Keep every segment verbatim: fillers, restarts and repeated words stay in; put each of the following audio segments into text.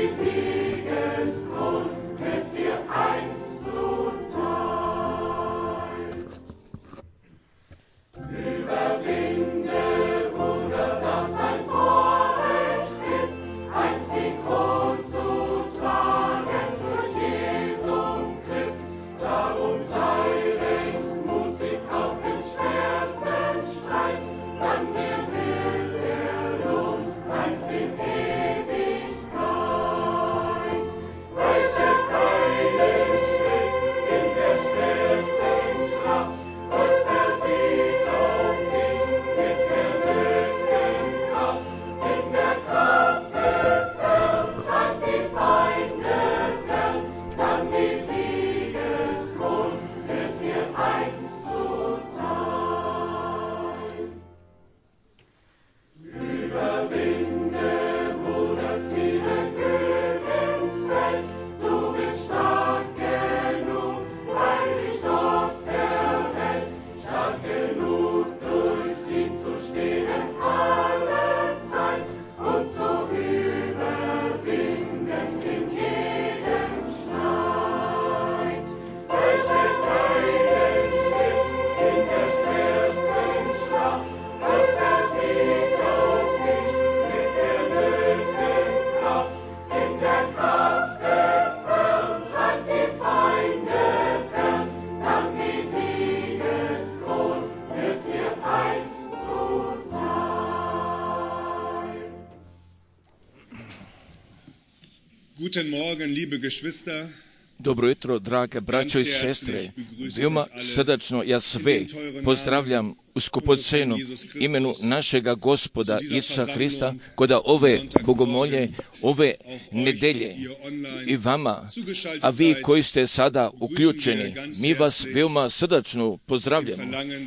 Guten Morgen, liebe Geschwister. Dobro jutro, drage braćo i sestre. Veoma srdačno ja sve pozdravljam u skupocenom imenu našega Gospoda Isusa Hrista, koda ove bogomolje, ove nedelje i vama, a vi koji ste sada uključeni, mi vas veoma srdačno pozdravljamo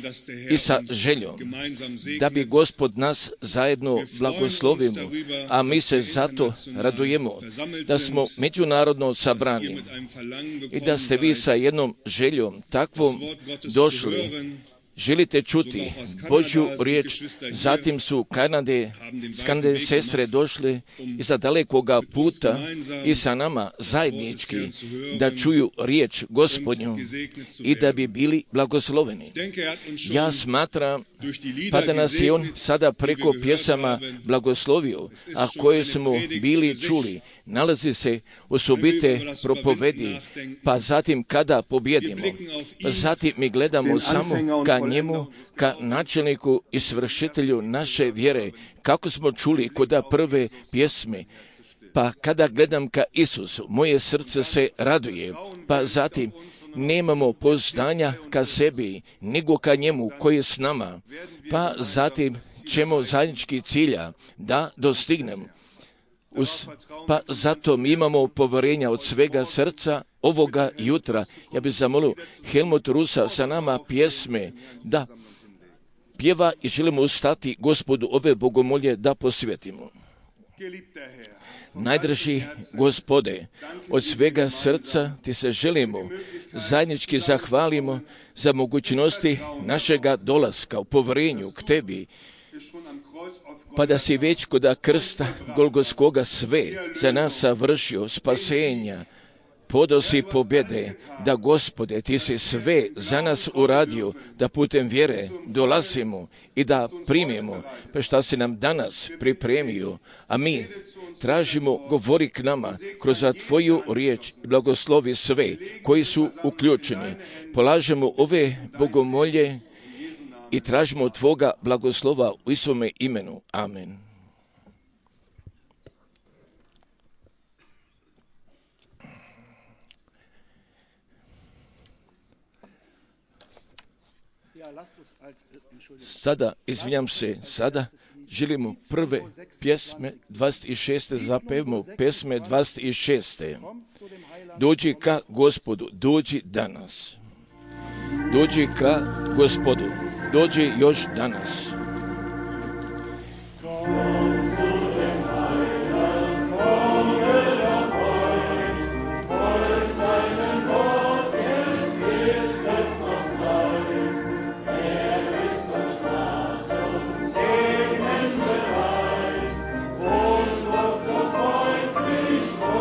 i sa željom da bi Gospod nas zajedno blagoslovimo, a mi se zato radujemo da smo međunarodno sabrani i da ste vi sa jednom željom takvom došli. Želite čuti Božju riječ, zatim su Kanade, s Kanade sestre došle iza dalekoga puta i sa nama zajednički da čuju riječ Gospodnju i da bi bili blagosloveni. Ja smatram pa da nas je On sada preko pjesama blagoslovio, a koje smo bili čuli, nalazi se osobite propovedi, pa zatim kada pobjedimo, pa zatim mi gledamo samo ka njemu, ka načelniku i svršitelju naše vjere, kako smo čuli kod prve pjesme. Pa kada gledam ka Isusu, moje srce se raduje, pa zatim nemamo pouzdanja ka sebi, nego ka njemu koji je s nama, pa zatim ćemo zajednički cilja da dostignemo. Us, pa zato mi imamo poverenja od svega srca ovoga jutra. Ja bih zamolio Helmut Rusa sa nama pjesme da pjeva i želimo ustati Gospodu ove bogomolje da posvetimo. Najdraži Gospode, od svega srca ti se želimo, zajednički zahvalimo za mogućnosti našega dolaska u poverenju k tebi, pa da si već kod krsta Golgotskoga sve za nas savršio spasenja, podao si pobjede, da Gospode ti si sve za nas uradio, da putem vjere dolazimo i da primimo, pa šta si nam danas pripremio, a mi tražimo, govori k nama kroz tvoju riječ i blagoslovi sve koji su uključeni. Polažemo ove bogomolje i tražimo tvoga blagoslova u Isuvome imenu. Amen. Sada, izvinjam se, sada želimo prve pjesme dvadeset šeste zapevamo pjesme dvadeset šeste. Dođi ka Gospodu, dođi danas. Dođi ka Gospodu, dođi još danas. Segnen bereit und oft so freundlich.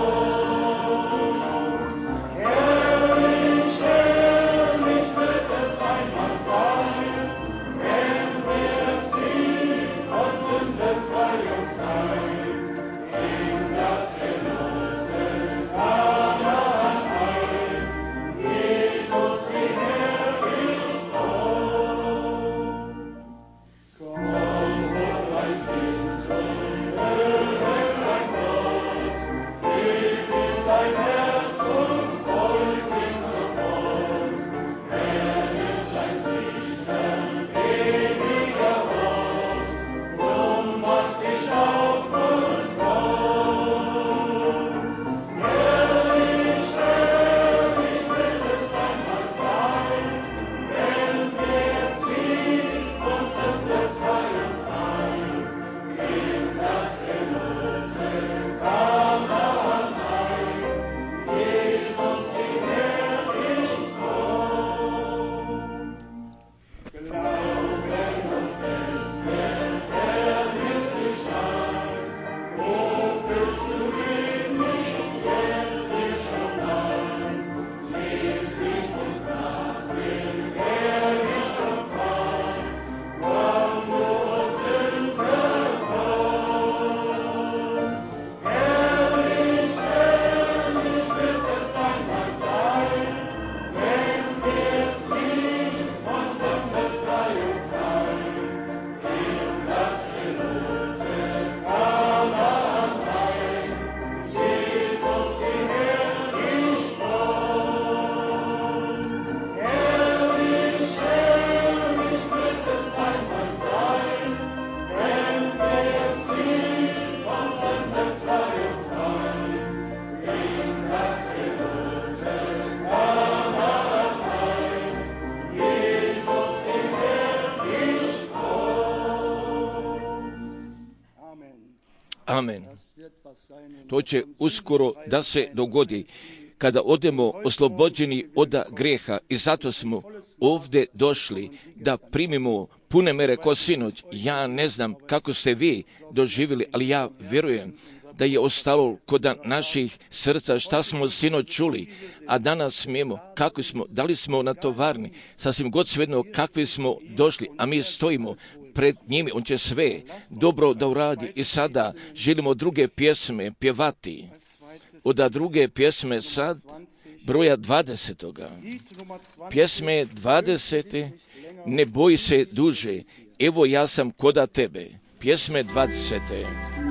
To će uskoro da se dogodi, kada odemo oslobođeni od grijeha, i zato smo ovdje došli da primimo pune mere ko sinoć. Ja ne znam kako ste vi doživjeli, ali ja vjerujem da je ostalo kod naših srca šta smo sinoć čuli, a danas smijemo, kako smo, da li smo na tovarni, sasvim god svejedno kakvi smo došli, a mi stojimo pred njim, on će sve dobro da uradi. I sada želimo druge pjesme pjevati. Od druge pjesme sad, broja dvadesetoga. Pjesme dvadesete, ne boj se duže, evo ja sam koda tebe. Pjesme dvadesete.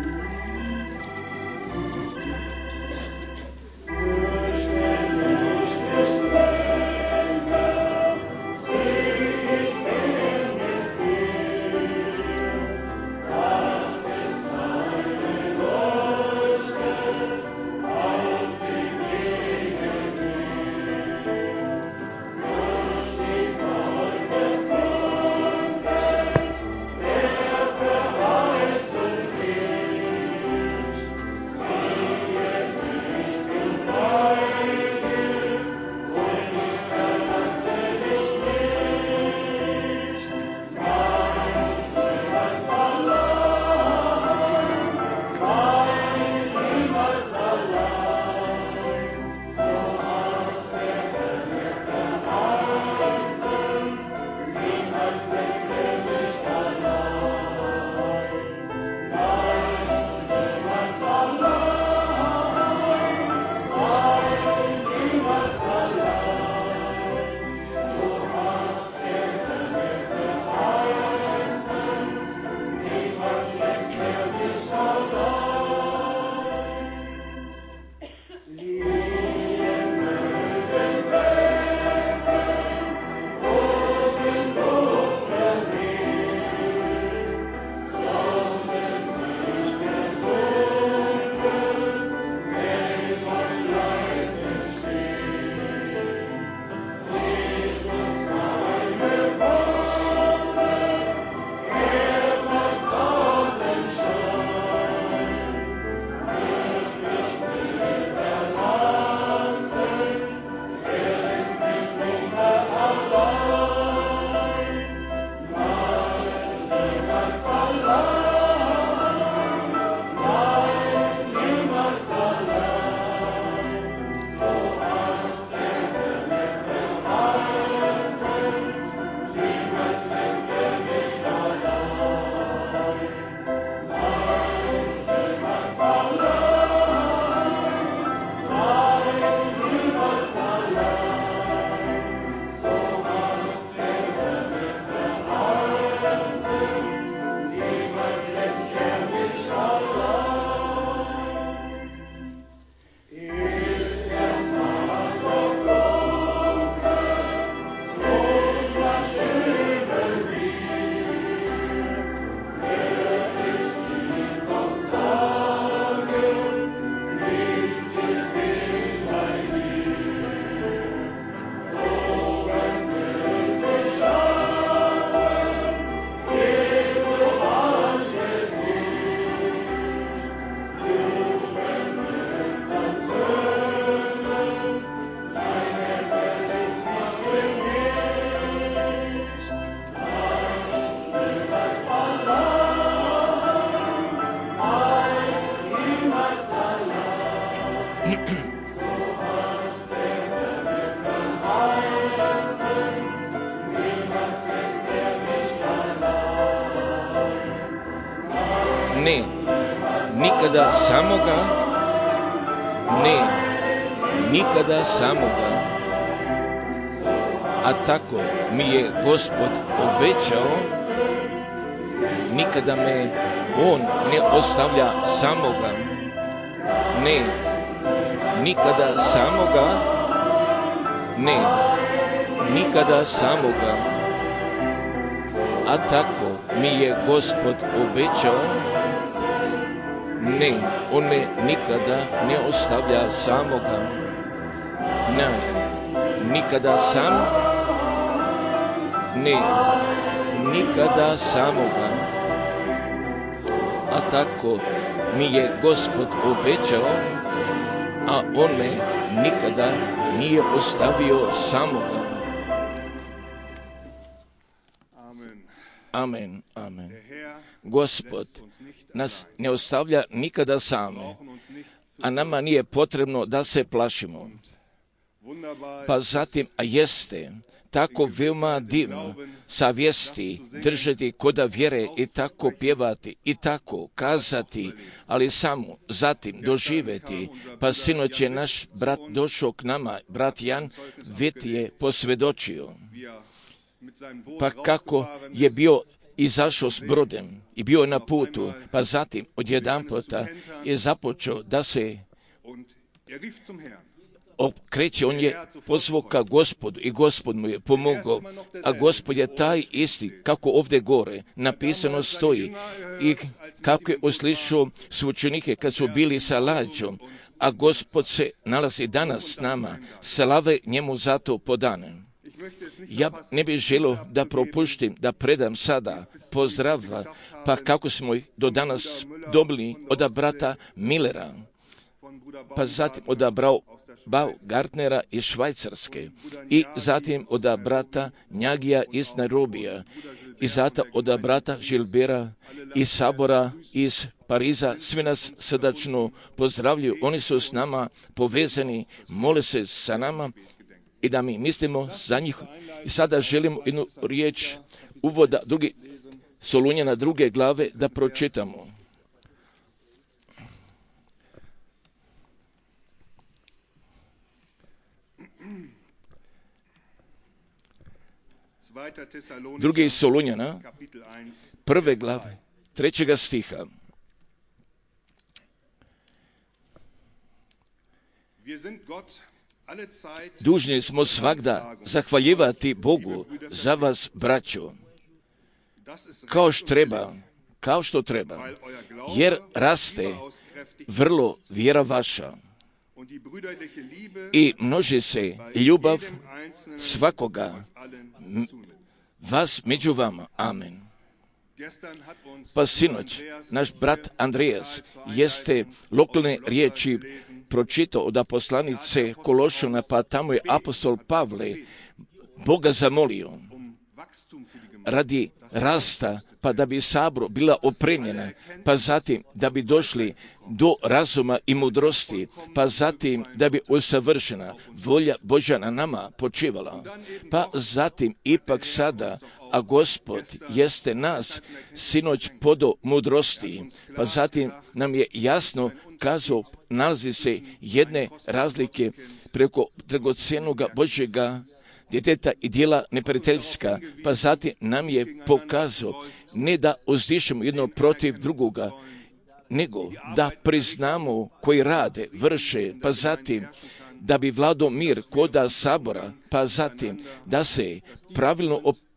Ne, nikada samoga, ne, nikada samoga. A tako mi je Gospod obećao, nikada me On ne ostavlja samoga. Ne, nikada samoga, ne, nikada samoga. A tako mi je Gospod obećao, ne, On me nikada ne ostavlja samoga. Ne, nikada sam, ne, nikada samoga. A tako mi je Gospod obećao, a On me nikada nije ostavio samoga. Amen, amen. Gospod nas ne ostavlja nikada same, a nama nije potrebno da se plašimo. Pa zatim, a jeste tako veoma divno savjesti, držati koda vjere i tako pjevati i tako kazati, ali samo zatim doživjeti. Pa sinoć je naš brat došao k nama, brat Jan Vit je posvjedočio. Pa kako je bio izašao s brodem i bio na putu, pa zatim odjedanputa je započeo da se okreće, on je pozvao ka Gospodu i Gospod mu je pomogao, a Gospod je taj isti, kako ovdje gore napisano stoji, i kako je uslišao su učenike kad su bili sa lađom, a Gospod se nalazi danas s nama, slave njemu zato podane. Ja ne bih želio da propuštim, da predam sada pozdrava, pa kako smo ih do danas dobili od brata Millera, pa zatim od brao Baumgartnera iz Švajcarske i zatim od brata Njagija iz Nairobija i zatim od brata Žilbera iz Sabora iz Pariza. Svi nas srdačno pozdravljaju, oni su s nama povezani, mole se sa nama i da mi mislimo za njih. I sada želimo jednu riječ uvoda drugi Solunjana druge glave da pročitamo. Drugi Solunjana, prve glave, trećega stiha. Dužni smo svagda zahvaljivati Bogu za vas, braćo, kao što treba, kao što treba, jer raste vrlo vjera vaša i množi se ljubav svakoga vas među vama. Amen. Pa sinoć, naš brat Andreas jeste lokalne riječi pročitao od poslanice Kološana, pa tamo je apostol Pavle Boga zamolio radi rasta, pa da bi sabor bila opremljena, pa zatim da bi došli do razuma i mudrosti, pa zatim da bi usavršena volja Božja na nama počivala, pa zatim ipak sada, a Gospod jeste nas sinoć podo mudrosti, pa zatim nam je jasno kazao, nalazi se jedne razlike preko dragocjenoga Božjega djeteta i dijela neprijateljska, pa zatim nam je pokazao ne da uzdišemo jedno protiv drugoga, nego da priznamo koji rade, vrše, pa zatim da bi vladao mir koda sabora, pa zatim da se pravilno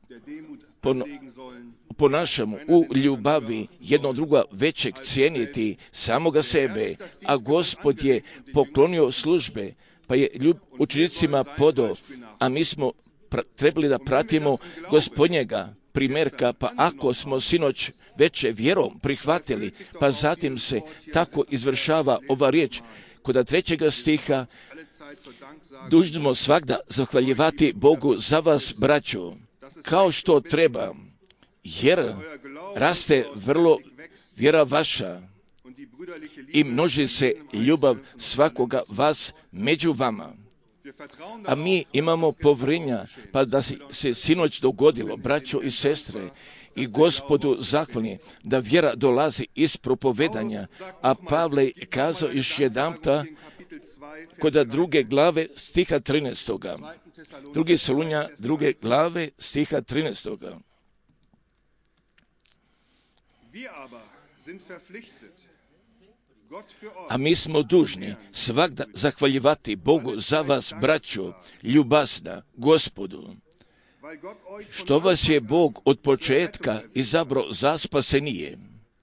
ponašamo u ljubavi, jedno drugo većeg cijeniti samoga sebe, a Gospod je poklonio službe, pa je ljub, učenicima podao, a mi smo pra, trebali da pratimo Gospodnjega primjerka, pa ako smo sinoć veće vjerom prihvatili, pa zatim se tako izvršava ova riječ kod trećega stiha, dužni smo svagda zahvaljivati Bogu za vas, braćo, kao što treba, jer raste vrlo vjera vaša i množi se ljubav svakoga vas među vama. A mi imamo povjerenja, pa da se sinoć dogodilo, braćo i sestre, i Gospodu zahvalni da vjera dolazi iz propovedanja, a Pavle kazao još jedanputa kod druge glave stiha trinaestoga. Drugi Solunja druge glave stiha trinaestoga. A mi smo dužni svagda zahvaljivati Bogu za vas, braćo, ljubazna, Gospodu, što vas je Bog od početka izabrao za spasenije,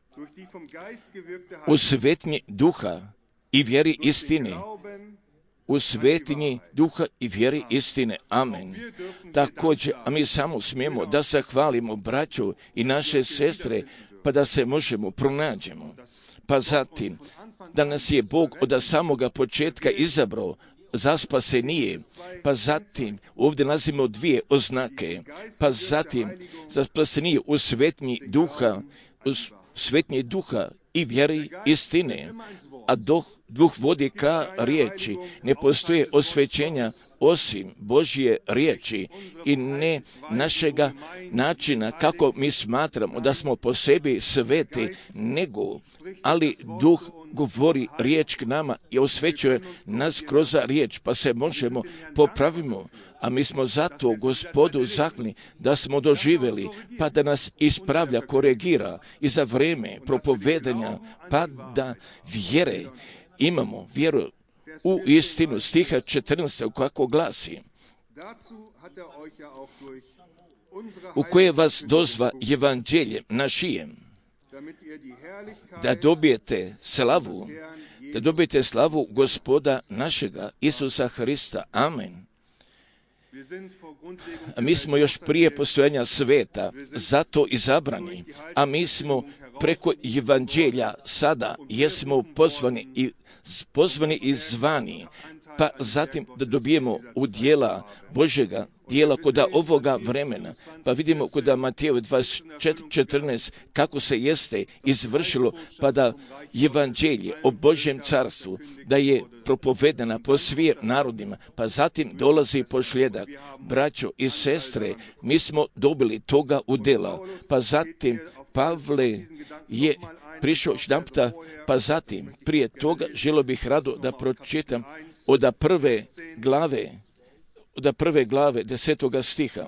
u svetnji duha i vjeri istine, u svetinji duha i vjeri istine. Amen. Također, a mi samo smijemo da zahvalimo braću i naše sestre, pa da se možemo pronađemo. pa zatim da nas je Bog od samoga početka izabrao za spasenije, pa zatim ovdje nalazimo dvije oznake, pa zatim za spasenije u svetnji duha, u svetnji duha i vjeri istine, a duh, duh vodi ka riječi. Ne postoje osvećenja osim Božje riječi i ne našega načina kako mi smatramo da smo po sebi sveti, nego, ali duh govori riječ k nama i osvećuje nas kroz riječ, pa se možemo popravimo. A mi smo zato Gospodu zahvalni da smo doživjeli, pa da nas ispravlja, koregira i za vrijeme propovedanja, pa da vjere imamo, vjeru u istinu. Stiha četrnaest kako glasi: u koje vas dozva evanđeljem našijem, da dobijete slavu, da dobijete slavu Gospoda našega Isusa Hrista. Amen. A mi smo još prije postojanja sveta zato izabrani, a mi smo preko evanđelja sada jesmo pozvani i pozvani i zvani, pa zatim da dobijemo u dijela Božjega, dijela koda ovoga vremena. Pa vidimo koda Mateju dvadeset četiri četrnaest kako se jeste izvršilo, pa da evanđelje o Božjem carstvu, da je propovedena po svim narodima, pa zatim dolazi pošljedak. Braćo i sestre, mi smo dobili toga u dela, pa zatim Pavle je prišao štamputa, pa zatim prije toga želio bih rado da pročitam od prve glave, od prve glave desetoga stiha.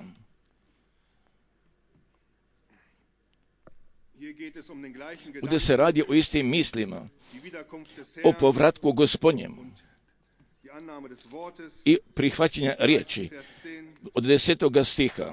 Ovdje se radi o istim mislima, o povratku Gospodnjemu i prihvaćanja riječi. Od desetoga stiha.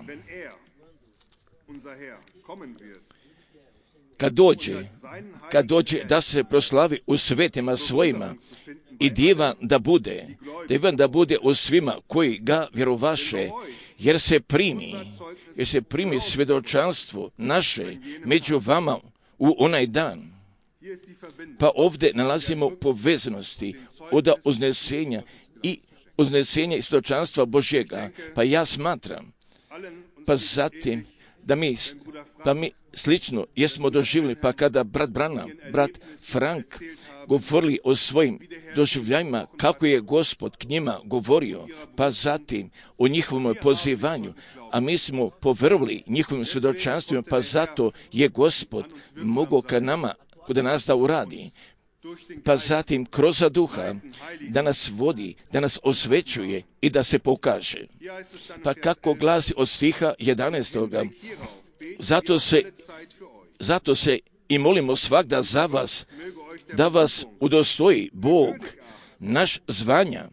Kad dođe, kad dođe da se proslavi u svetima svojima i divan da bude, divan da bude u svima koji ga vjerovaše, jer se primi, jer se primi svjedočanstvo naše među vama u onaj dan. Pa ovdje nalazimo povezanosti od uznesenja i uznesenja i svjedočanstva Božjega. Pa ja smatram, pa zatim da mi, pa mi slično jesmo doživjeli, pa kada brat Branham, brat Frank govorili o svojim doživljajima, kako je Gospod k njima govorio, pa zatim o njihovom pozivanju, a mi smo povjerovali njihovim svjedočanstvima, pa zato je Gospod mogao ka nama, kod nas da uradi, pa zatim kroz duha da nas vodi, da nas osvećuje i da se pokaže. Pa kako glasi od stiha jedanaestoga, zato se, zato se i molimo svagda za vas, da vas udostoji Bog, naš zvanja,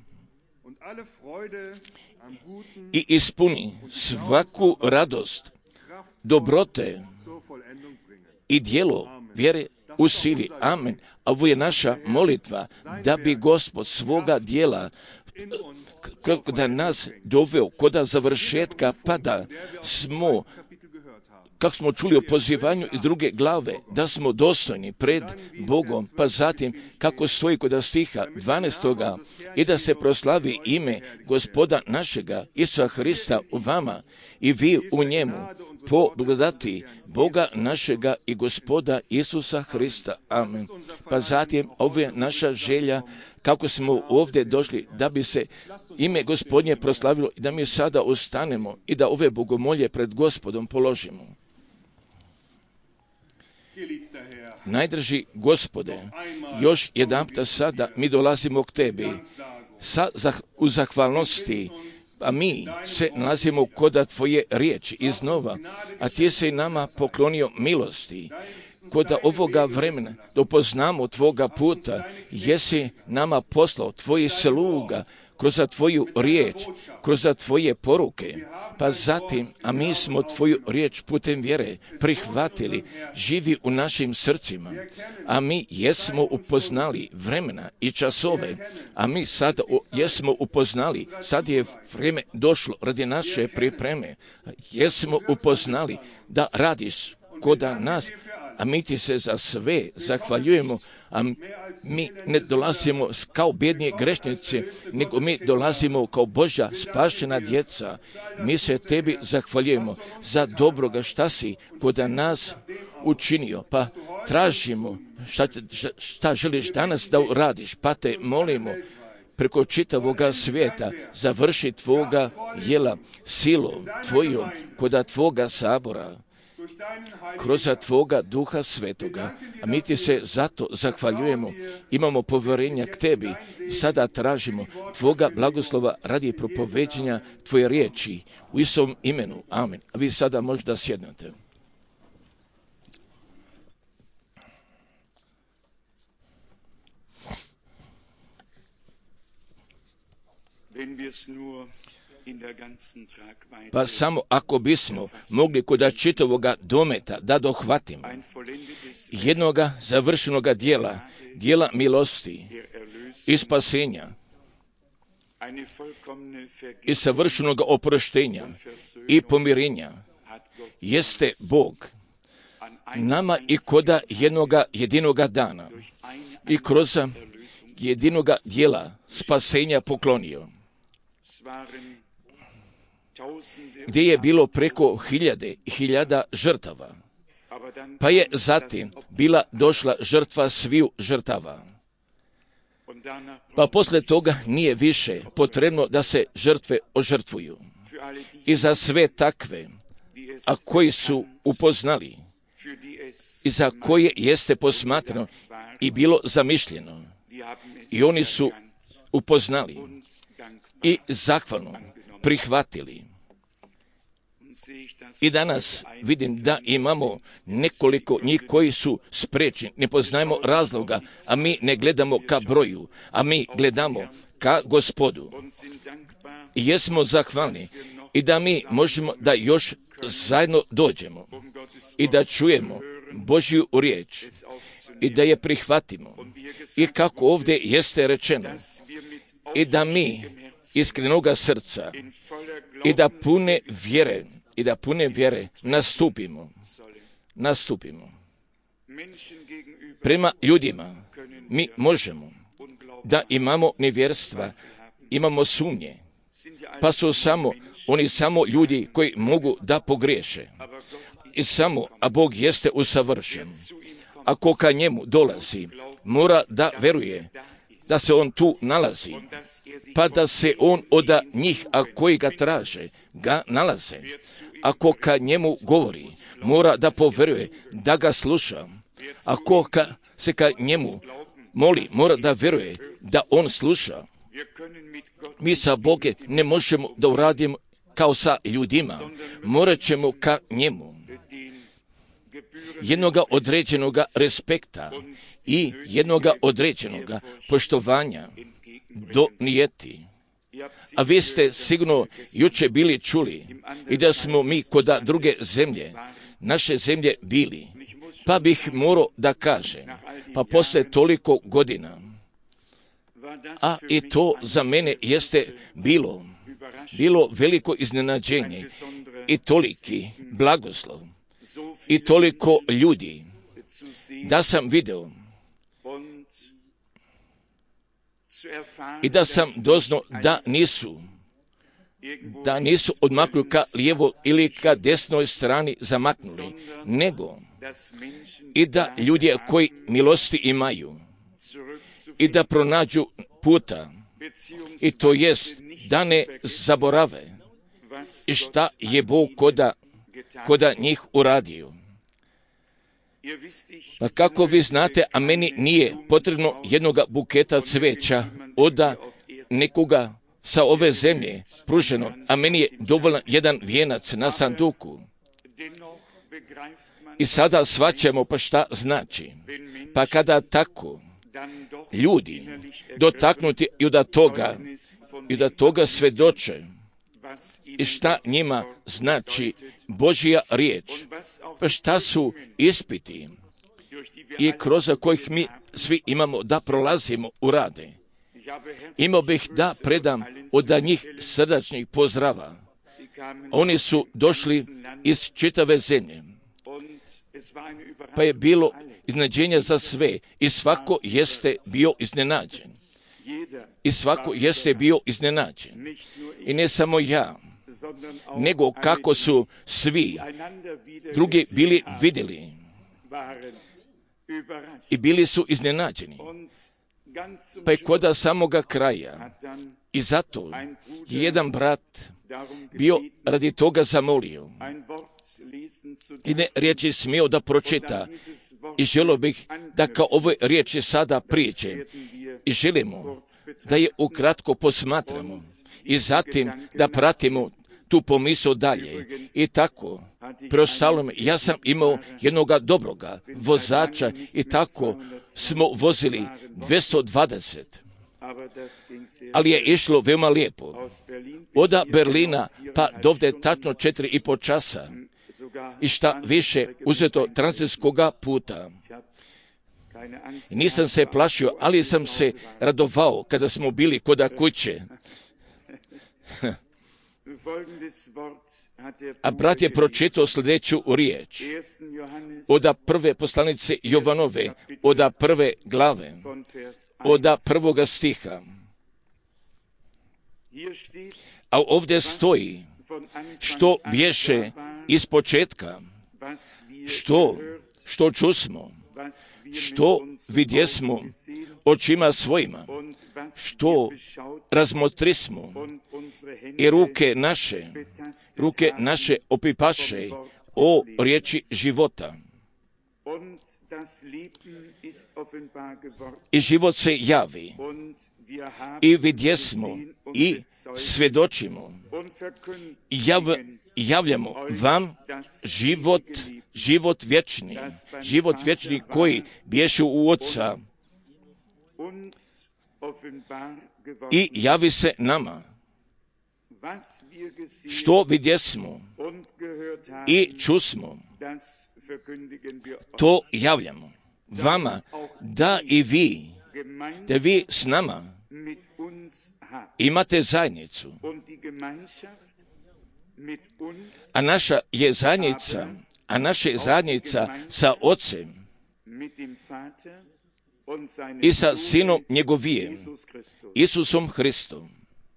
i ispuni svaku radost, dobrote i djelo vjere u sili. Amen. A ovo je naša molitva, da bi Gospod svoga djela da nas doveo koda završetka, pa da smo, kako smo čuli o pozivanju iz druge glave, da smo dostojni pred Bogom, pa zatim kako stoji kod stiha dvanaestoga i da se proslavi ime Gospoda našega Isusa Hrista u vama i vi u njemu, po blagodati Boga našega i Gospoda Isusa Hrista. Amen. Pa zatim ovo je naša želja kako smo ovdje došli da bi se ime Gospodnje proslavilo i da mi sada ostanemo i da ove bogomolje pred Gospodom položimo. Najdraži Gospode, još jedanputa sada mi dolazimo k Tebi sa, u zahvalnosti, a mi se nalazimo koda Tvoje riječi iznova, a Ti se i nama poklonio milosti. Koda ovoga vremena da upoznamo Tvoga puta, jesi nama poslao Tvojih sluga kroz Tvoju riječ, kroz Tvoje poruke, pa zatim, a mi smo Tvoju riječ putem vjere prihvatili, živi u našim srcima, a mi jesmo upoznali vremena i časove, a mi sad jesmo upoznali, sad je vrijeme došlo radi naše pripreme, jesmo upoznali da radiš koda nas, a mi ti se za sve zahvaljujemo, a mi ne dolazimo kao bjedni grešnici, nego mi dolazimo kao Božja spašena djeca. Mi se tebi zahvaljujemo za dobroga šta si kod nas učinio, pa tražimo šta, šta, šta želiš danas da uradiš, pa te molimo preko čitavoga svijeta završi tvoga jela silom tvojom koda tvoga sabora, kroz tvoga duha svetoga, a mi ti se zato zahvaljujemo, imamo povjerenja k tebi i sada tražimo tvoga blagoslova radi propoveđenja tvoje riječi u Isom imenu. Amen. A vi sada možda sjednete. Pa samo ako bismo mogli kod čitavoga dometa da dohvatimo jednoga završenoga dijela, dijela milosti i spasenja i savršenog oproštenja i pomirenja, jeste Bog nama i koda jednoga jedinoga dana i kroz jedinoga dijela spasenja poklonio, gdje je bilo preko hiljade i hiljada žrtava, pa je zatim bila došla žrtva sviju žrtava. Pa posle toga nije više potrebno da se žrtve ožrtvuju. I za sve takve, a koji su upoznali, i za koje jeste posmatrano i bilo zamišljeno, i oni su upoznali i zahvalno prihvatili. I danas vidim da imamo nekoliko njih koji su sprečni, ne poznajemo razloga, a mi ne gledamo ka broju, a mi gledamo ka Gospodu. I jesmo zahvalni i da mi možemo da još zajedno dođemo i da čujemo Božju riječ i da je prihvatimo. I kako ovdje jeste rečeno, i da mi iskrenoga srca i da pune vjere i da pune vjere nastupimo, nastupimo. Prema ljudima mi možemo da imamo nevjerstva, imamo sumnje, pa su samo oni samo ljudi koji mogu da pogriješe. I samo, a Bog jeste usavršen. Ako ka njemu dolazi, mora da veruje da se on tu nalazi, pa da se on od njih, a koji ga traže, ga nalaze. Ako ka njemu govori, mora da poveruje, da ga sluša. Ako ka, se ka njemu moli, mora da veruje, da on sluša. Mi sa Bogom ne možemo da uradimo kao sa ljudima, morat ćemo ka njemu jednoga određenoga respekta i jednoga određenoga poštovanja donijeti. A vi ste sigurno juče bili čuli i da smo mi kod druge zemlje, naše zemlje bili, pa bih morao da kažem, pa posle toliko godina, a i to za mene jeste bilo, bilo veliko iznenađenje i toliki blagoslov i toliko ljudi, da sam video i da sam doznao da nisu, da nisu odmaknuli ka lijevo ili ka desnoj strani zamaknuli, nego i da ljudi koji milosti imaju i da pronađu puta, i to jest da ne zaborave i šta je Bog koda, koda njih uradio. Pa kako vi znate, a meni nije potrebno jednoga buketa cveća od nekoga sa ove zemlje pruženo, a meni je dovoljan jedan vijenac na sanduku. I sada shvaćamo pa šta znači. Pa kada tako ljudi dotaknuti i da toga, i da toga svedoče, i šta njima znači Božja riječ, pa šta su ispiti i kroz kojih mi svi imamo da prolazimo u rade. Imao bih da predam od njih srdačnih pozdrava. Oni su došli iz čitave zemlje pa je bilo iznenađenje za sve i svako jeste bio iznenađen. I svako jeste bio iznenađen. I ne samo ja, nego kako su svi drugi bili vidjeli i bili su iznenađeni. Pa je kod samoga kraja. I zato je jedan brat bio radi toga zamolio i ne riječi smio da pročita. I želio bih da kao ove riječi sada prijeđe. I želimo da je ukratko posmatramo i zatim da pratimo tu pomisao dalje. I tako, preostalom, ja sam imao jednoga dobroga vozača i tako smo vozili dvjesto dvadeset. Ali je išlo veoma lijepo. Oda Berlina pa dovde tačno četiri i po časa. I šta više uzeto tranzitskoga puta. Nisam se plašio, ali sam se radovao kada smo bili koda kuće. A brat je pročitao sljedeću riječ. Oda prve poslanice Jovanove, oda prve glave, oda prvoga stiha. A ovdje stoji što bješe iz početka, što, što čusmo, što vidjesmo očima svojima, što razmotrismo i ruke naše, ruke naše opipaše o riječi života. I život se javi i vidjesmo i svjedočimo i jav, javljamo vam život, život vječni, život vječni koji bješe u Otca i javi se nama. Što vidjesmo i čusmo, to javljamo vama, da i vi, da vi s nama imate zajednicu. A naša je zajednica, a naša je zajednica sa Otcem i sa Sinom njegovijem, Isusom Hristom.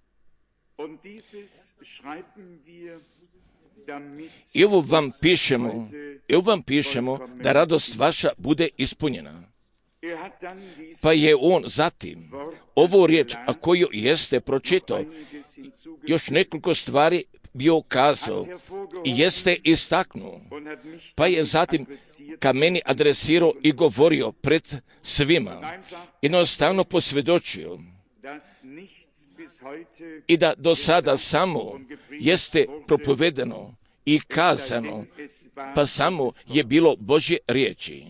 I ovo vam pišemo, i ovo vam pišemo da radost vaša bude ispunjena. Pa je on zatim ovu riječ, a koju jeste pročitao, još nekoliko stvari bio kazao i jeste istaknuo. Pa je zatim ka meni adresirao i govorio pred svima. Jednostavno posvjedočio i da do sada samo jeste propovedeno i kazano, pa samo je bilo Božje riječi.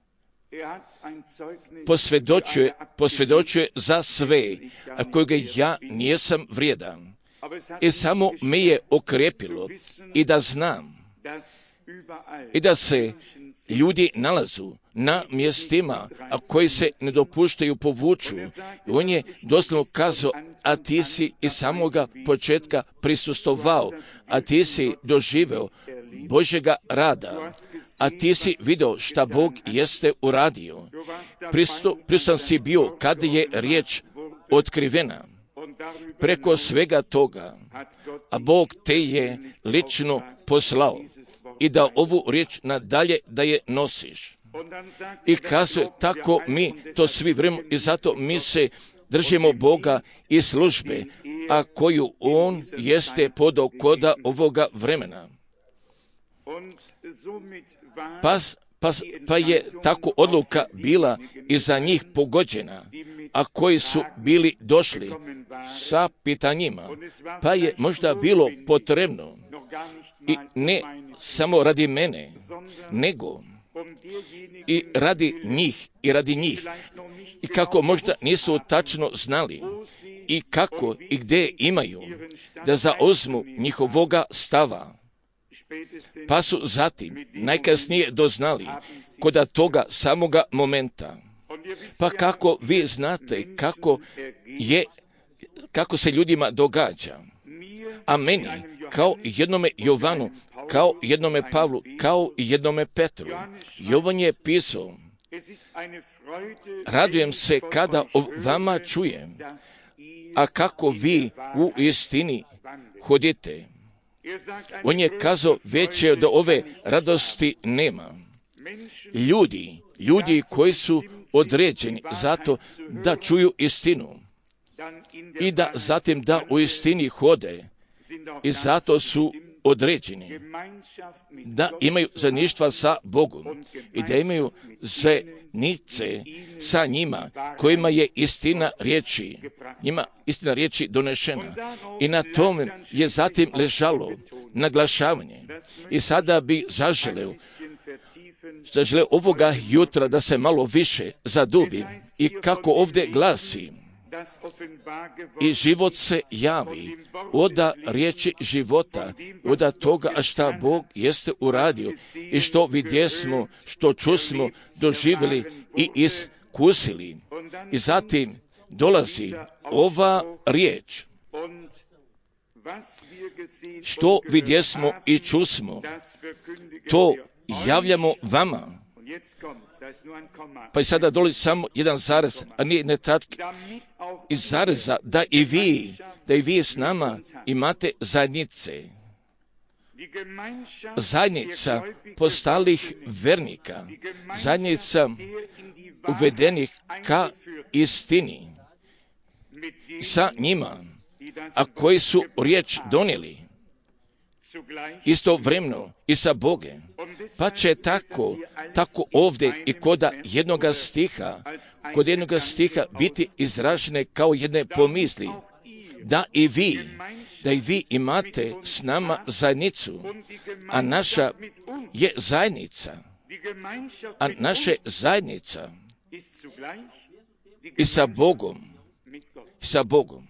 Posvjedočuje, posvjedočuje za sve, a kojega ja nijesam vrijedan. I samo me je okrepilo i da znam i da se ljudi nalazu na mjestima, a koji se ne dopuštaju povuču. I on je doslovno kazao, a ti si iz samoga početka prisustovao, a ti si doživeo Božjega rada, a ti si vidio šta Bog jeste uradio. Prisutan si bio kad je riječ otkrivena. Preko svega toga, a Bog te je lično poslao i da ovu riječ nadalje da je nosiš. I kaže, tako mi to svi vrememo i zato mi se držimo Boga i službe, a koju On jeste podao koda ovoga vremena. Pa, pa, pa je tako odluka bila i za njih pogođena, a koji su bili došli sa pitanjima, pa je možda bilo potrebno i ne samo radi mene, nego i radi njih i radi njih i kako možda nisu tačno znali i kako i gdje imaju da zauzmu njihovoga stava. Pa su zatim najkasnije doznali koda toga samoga momenta. Pa kako vi znate kako je, kako se ljudima događa. A meni, kao jednome Jovanu, kao jednome Pavlu, kao i jednome Petru. Jovan je pisao, radujem se kada o vama čujem, a kako vi u istini hodite. On je kazao, veće od ove radosti nema. Ljudi, ljudi koji su određeni zato da čuju istinu i da zatim da u istini hode i zato su određeni da imaju zajedništva sa Bogom i da imaju zajednice sa njima kojima je istina riječi, njima istina riječi donešena. I na tome je zatim ležalo naglašavanje. I sada bi zaželeo, zaželeo ovoga jutra da se malo više zadubi i kako ovdje glasi, i život se javi oda riječi života, oda toga šta Bog jeste uradio i što vidjesmo, što čusmo, doživjeli i iskusili. I zatim dolazi ova riječ, što vidjesmo i čusmo, to javljamo vama. Pa i sada dolazi samo jedan zarez, a nije ne tačke. Iz zareza da i vi, da i vi s nama imate zajednice. Zajednica postalih vernika, zajednica uvedenih ka istini sa njima, a koji su riječ donijeli istovremeno i sa Bogom. Pa će tako, tako ovdje i kod jednoga stiha, kod jednoga stiha biti izražene kao jedne pomisli, da i vi, da i vi imate s nama zajednicu, a naša je zajednica, a naša zajednica i sa Bogom, i sa Bogom.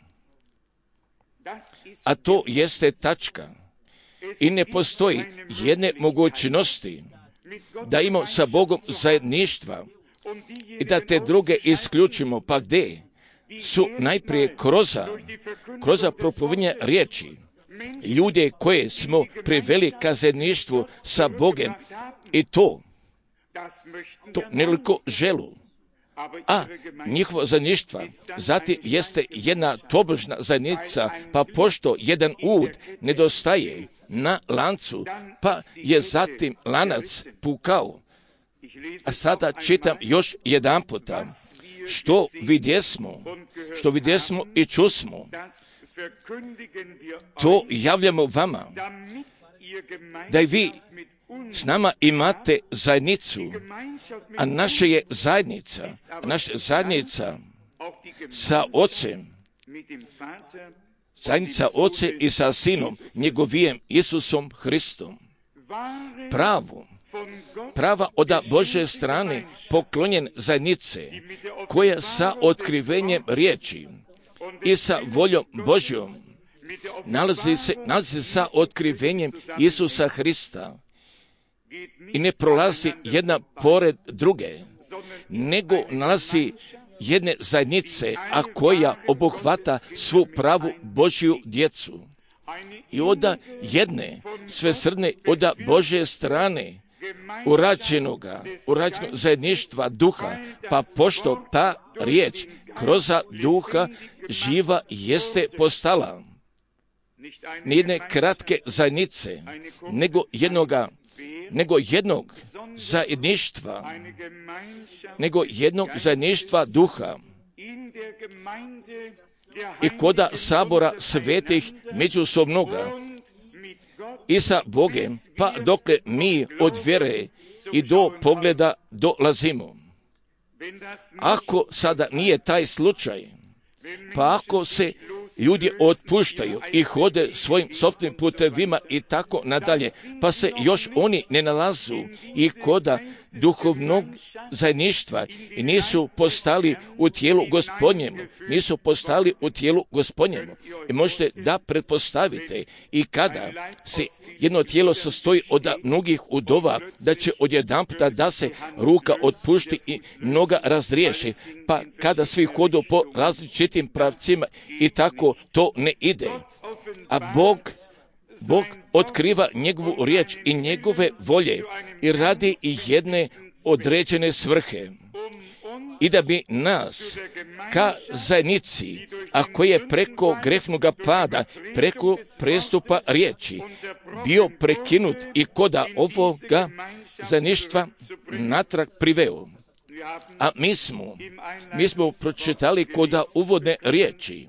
A to jeste tačka. I ne postoji jedne mogućnosti da imamo sa Bogom zajedništva i da te druge isključimo. Pa gdje su najprije kroz, kroz propovedanje riječi ljude koje smo priveli ka zajedništvu sa Bogom i to, to neliko želu. A njihovo zajedništva zatim jeste jedna tobožna zajednica, pa pošto jedan ud nedostaje na lancu, pa je zatim lanac pukao. A sada čitam još jedan puta, što vidjesmo, što vidjesmo i čusmo, to javljamo vama, da i vi s nama imate zajednicu, a naša je zajednica, naša zajednica sa Ocem, zajednica Oce i sa Sinom, njegovijem Isusom Hristom. Pravo, prava od Božje strane poklonjen zajednice, koja sa otkrivenjem riječi i sa voljom Božjom nalazi se, nalazi sa otkrivenjem Isusa Hrista i ne prolazi jedna pored druge, nego nalazi jedne zajednice, a koja obuhvata svu pravu Božju djecu. I oda jedne svesrdne, oda Božje strane urađenoga, urađenog zajedništva duha, pa pošto ta riječ kroz duha živa jeste postala nijedne kratke zajednice, nego jednoga, nego jednog zajedništva, nego jednog zajedništva duha i koda sabora svetih međusobnoga i sa Bogem, pa dokle mi od vjere i do pogleda dolazimo. Ako sada nije taj slučaj, pa ako se ljudi otpuštaju i hode svojim sopstvenim putevima i tako nadalje, pa se još oni ne nalazu i koda duhovnog zajedništva i nisu postali u tijelu Gospodnjemu, nisu postali u tijelu Gospodnjemu. I možete da pretpostavite i kada se jedno tijelo sastoji od mnogih udova, da će odjedanputa da se ruka otpušti i noga razriješi, pa kada svi hodu po različitim pravcima i tako to ne ide. A Bog Bog otkriva njegovu riječ i njegove volje i radi i jedne određene svrhe. I da bi nas ka zajednici, a koje je preko grehnoga pada, preko prestupa riječi, bio prekinut i koda ovoga zajedništva natrag priveo. A mi smo, mi smo pročitali koda uvodne riječi,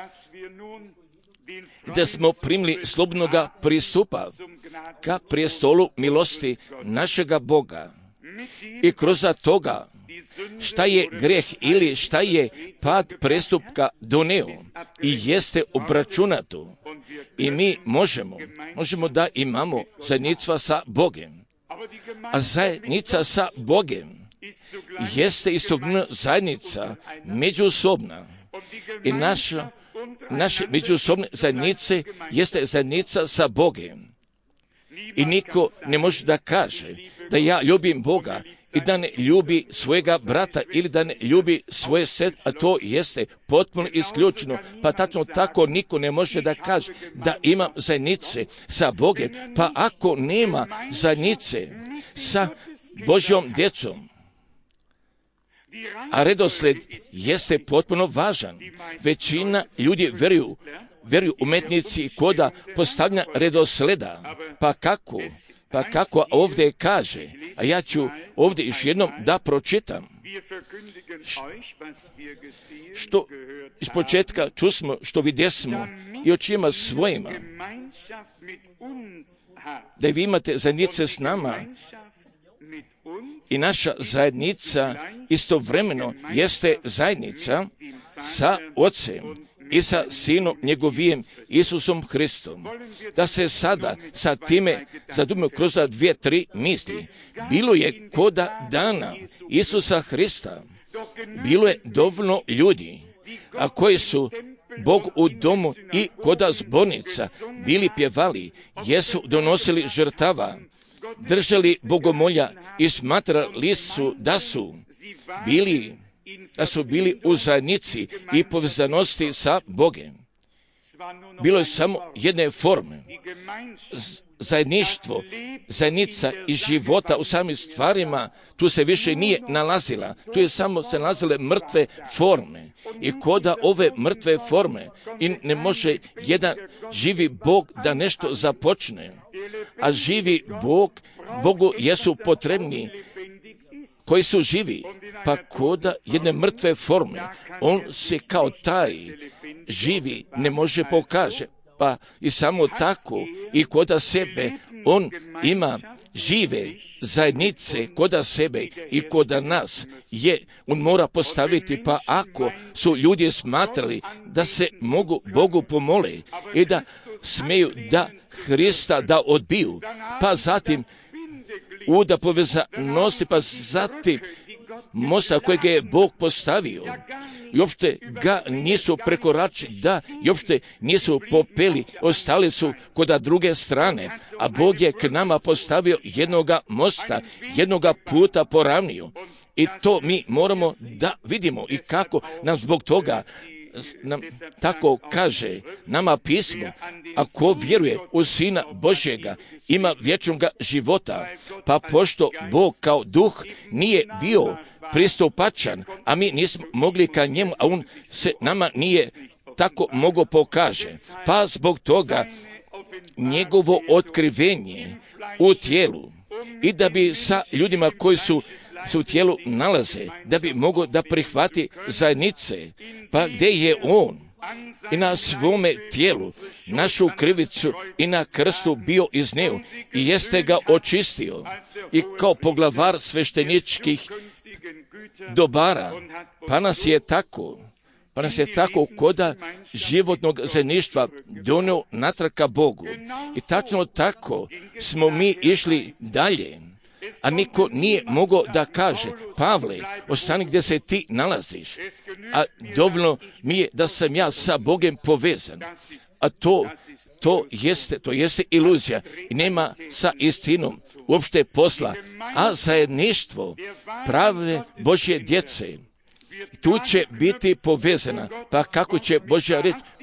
da smo primili slobodnoga pristupa ka prijestolu milosti našega Boga. I kroz toga šta je greh ili šta je pad prestupka doneo i jeste obračunato. I mi možemo, možemo da imamo zajedništva sa Bogem. A zajednica sa Bogem jeste istodobno zajednica međusobna. I naša, naše međusobne zajednice jeste zajednica sa Bogem. I niko ne može da kaže da ja ljubim Boga i da ne ljubi svojega brata ili da ne ljubi svoje sestre, a to jeste potpuno isključeno. Pa tačno tako niko ne može da kaže da imam zajednice sa Bogom, pa ako nema zajednice sa Božjom djecom. A redosled jeste potpuno važan. Većina ljudi veruju, veruju umetnici koda postavljanja redosleda. Pa kako? Pa kako ovdje kaže, a ja ću ovdje još jednom da pročitam. Što iz početka čusmo, što vidjesmo i očima svojima, da vi imate zajednice s nama i naša zajednica istovremeno jeste zajednica sa Ocem i sa Sinom njegovijem Isusom Hristom. Da se sada sa time zadumimo kroz dvije, tri misli. Bilo je koda dana Isusa Hrista, bilo je dovoljno ljudi, a koji su Bog u domu i koda zbornica bili pjevali, jesu donosili žrtava, držali bogomolja i smatrali su da su bili da su bili u zajednici i povezanosti sa Bogom. Bilo je samo jedne forme. Zajedništvo, zajednica i života u samim stvarima, tu se više nije nalazila. Tu je samo se nalazile mrtve forme. I koda ove mrtve forme i ne može jedan živi Bog da nešto započne. A živi Bog, Bogu jesu potrebni koji su živi, pa koda jedne mrtve forme, on se kao taj živi ne može pokaže, pa i samo tako i koda sebe on ima žive zajednice koda sebe i koda nas je, on mora postaviti, pa ako su ljudi smatrali da se mogu Bogu pomole i da smeju da Hrista da odbiju, pa zatim u da povezanosti, pa zatim mosta kojeg je Bog postavio i uopšte ga nisu prekoračili, da i uopšte nisu popeli, ostali su kod druge strane, a Bog je k nama postavio jednoga mosta, jednoga puta poravnio. I to mi moramo da vidimo i kako nam zbog toga nam tako kaže nama pismo, ako vjeruje u Sina Božjega ima vječnog života, pa pošto Bog kao duh nije bio pristupačan, a mi nismo mogli ka njemu, a on se nama nije tako mogao pokaže, pa zbog toga njegovo otkrivenje u tijelu i da bi sa ljudima koji su se u tijelu nalaze, da bi mogao da prihvati zajednice, pa gdje je on i na svome tijelu našu krivicu i na krstu bio izneo i jeste ga očistio i kao poglavar svešteničkih dobara, pa nas je tako, pa nas je tako koda životnog zajedništva donio natrag ka Bogu. I tačno tako smo mi išli dalje, a niko nije mogao da kaže, Pavle, ostani gdje se ti nalaziš, a dovoljno mi je da sam ja sa Bogom povezan. A to, to jeste, to jeste iluzija i nema sa istinom uopšte posla, a zajedništvo prave Božje djece tu će biti povezana, pa kako će Božja reč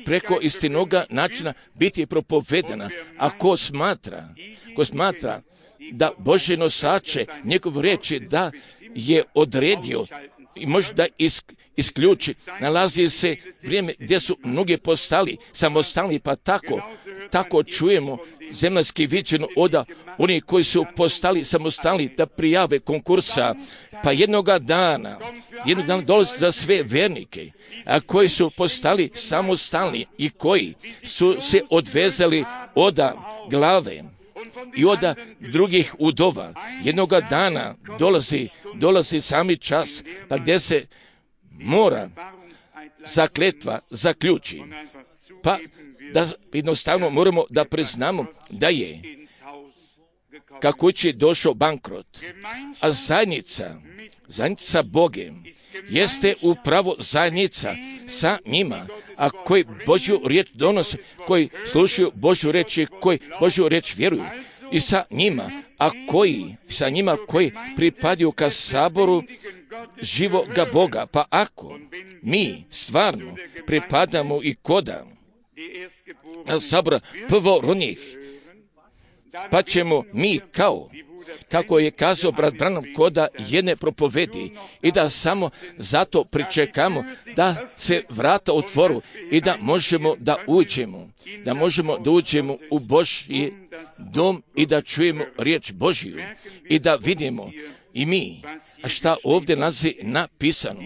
preko istinoga načina biti propovedana. A ko smatra, ko smatra da Božje nosače, njegov reči da je odredio i može da isk, isključi. Nalazi se vrijeme gdje su mnogi postali samostalni, pa tako, tako čujemo zemaljski viđeno oda oni koji su postali samostalni da prijave konkursa, pa jednoga dana, jednog dana dolazi za sve vernike, a koji su postali samostalni i koji su se odvezali oda glave i od drugih udova. Jednoga dana dolazi, dolazi sami čas, pa gdje se mora zakletva zaključi. Pa da jednostavno moramo da priznamo da je kako će došao bankrot, a zajednica, zajednica sa Bogem jeste upravo zajednica sa njima, a koji Božju riječ donose, koji slušaju Božju riječ i koji Božju riječ vjeruju i sa njima, a koji sa njima koji pripadaju ka saboru živoga Boga. Pa ako mi stvarno pripadamo i koda sabora prvorođenih, pa ćemo mi kao, kako je kazao brat Branham, koda jedne propovedi i da samo zato pričekamo da se vrata otvoru i da možemo da uđemo, da možemo da uđemo u Božji dom i da čujemo riječ Božju i da vidimo i mi, a šta ovdje nalazi napisano.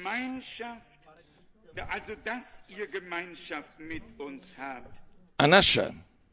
A naša,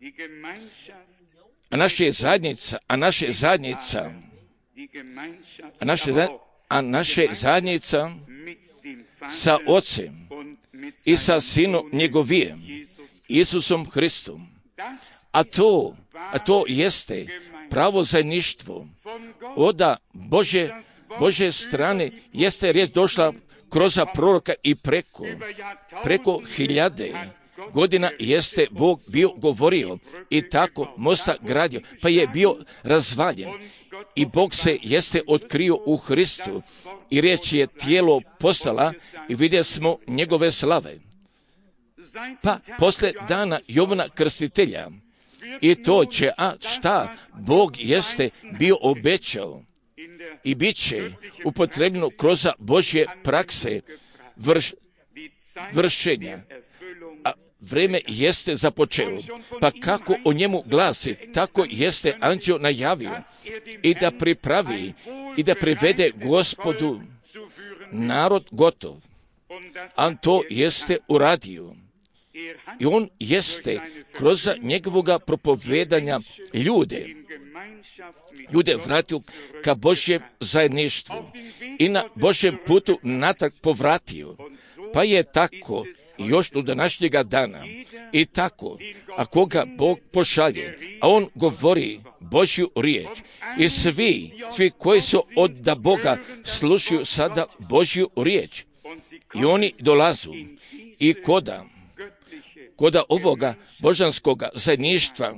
a naša je zajednica, a naša je zajednica, a naša, a naša je zajednica sa Ocem i sa Sinom njegovijem, Isusom Hristom. A to, a to jeste pravo zajedništvo oda Bože, Bože strane jeste riječ došla kroz proroka i preko, preko hiljade godina jeste Bog bio govorio i tako mosta gradio, pa je bio razvaljen i Bog se jeste otkrio u Hristu i riječ je tijelo postala i vidjeli smo njegove slave. Pa posle dana Jovana Krstitelja i to će, a šta Bog jeste bio obećao i bit će upotrebljeno kroz Božje prakse vrš, vršenja. A vreme jeste započeo, pa kako o njemu glasi, tako jeste anđeo najavio i da pripravi i da privede Gospodu narod gotov. A to jeste uradio. I on jeste kroz njegovoga propovedanja ljude, ljude vratio ka Božjem zajedništvu i na Božjem putu natrag povratio. Pa je tako još do današnjega dana i tako, a koga Bog pošalje, a on govori Božju riječ i svi, svi koji su od da Boga slušaju sada Božju riječ i oni dolazu i koda koda ovoga božanskoga zajedništva,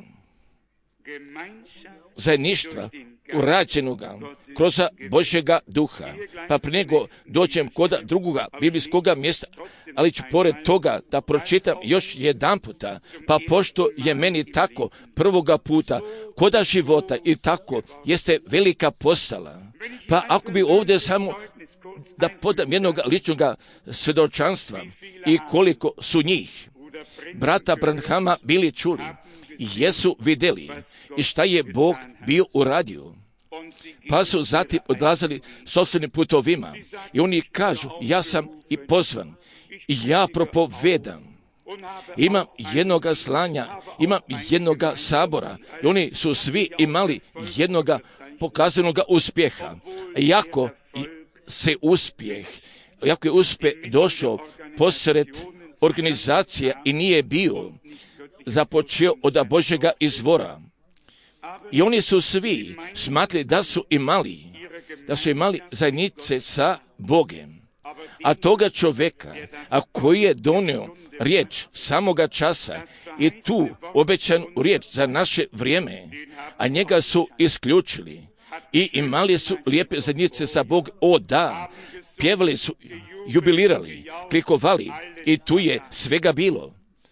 zajedništva urađenoga kroz Božjega duha. Pa prije nego dođem koda drugoga biblijskoga mjesta, ali ću pored toga da pročitam još jedan puta, pa pošto je meni tako prvoga puta koda života i tako jeste velika postala. Pa ako bi ovdje samo da podam jednog ličnog svjedočanstva i koliko su njih brata Branhama bili čuli, jesu vidjeli i šta je Bog bio uradio. Pa su zatim odlazili sopstvenim putovima i oni kažu, ja sam i pozvan i ja propovedam. Imam jednoga slanja, imam jednoga sabora i oni su svi imali jednoga pokazanoga uspjeha. Iako se uspjeh, iako je uspjeh došao posred organizacija i nije bio započeo od Božjega izvora. I oni su svi smatrali da su imali, da su imali zajednice sa Bogem. A toga čovjeka, a koji je donio riječ samoga časa i tu obećanu riječ za naše vrijeme, a njega su isključili i imali su lijepe zajednice sa Bog. O da, pjevali su, jubilirali, klikovali i tu je svega bilo.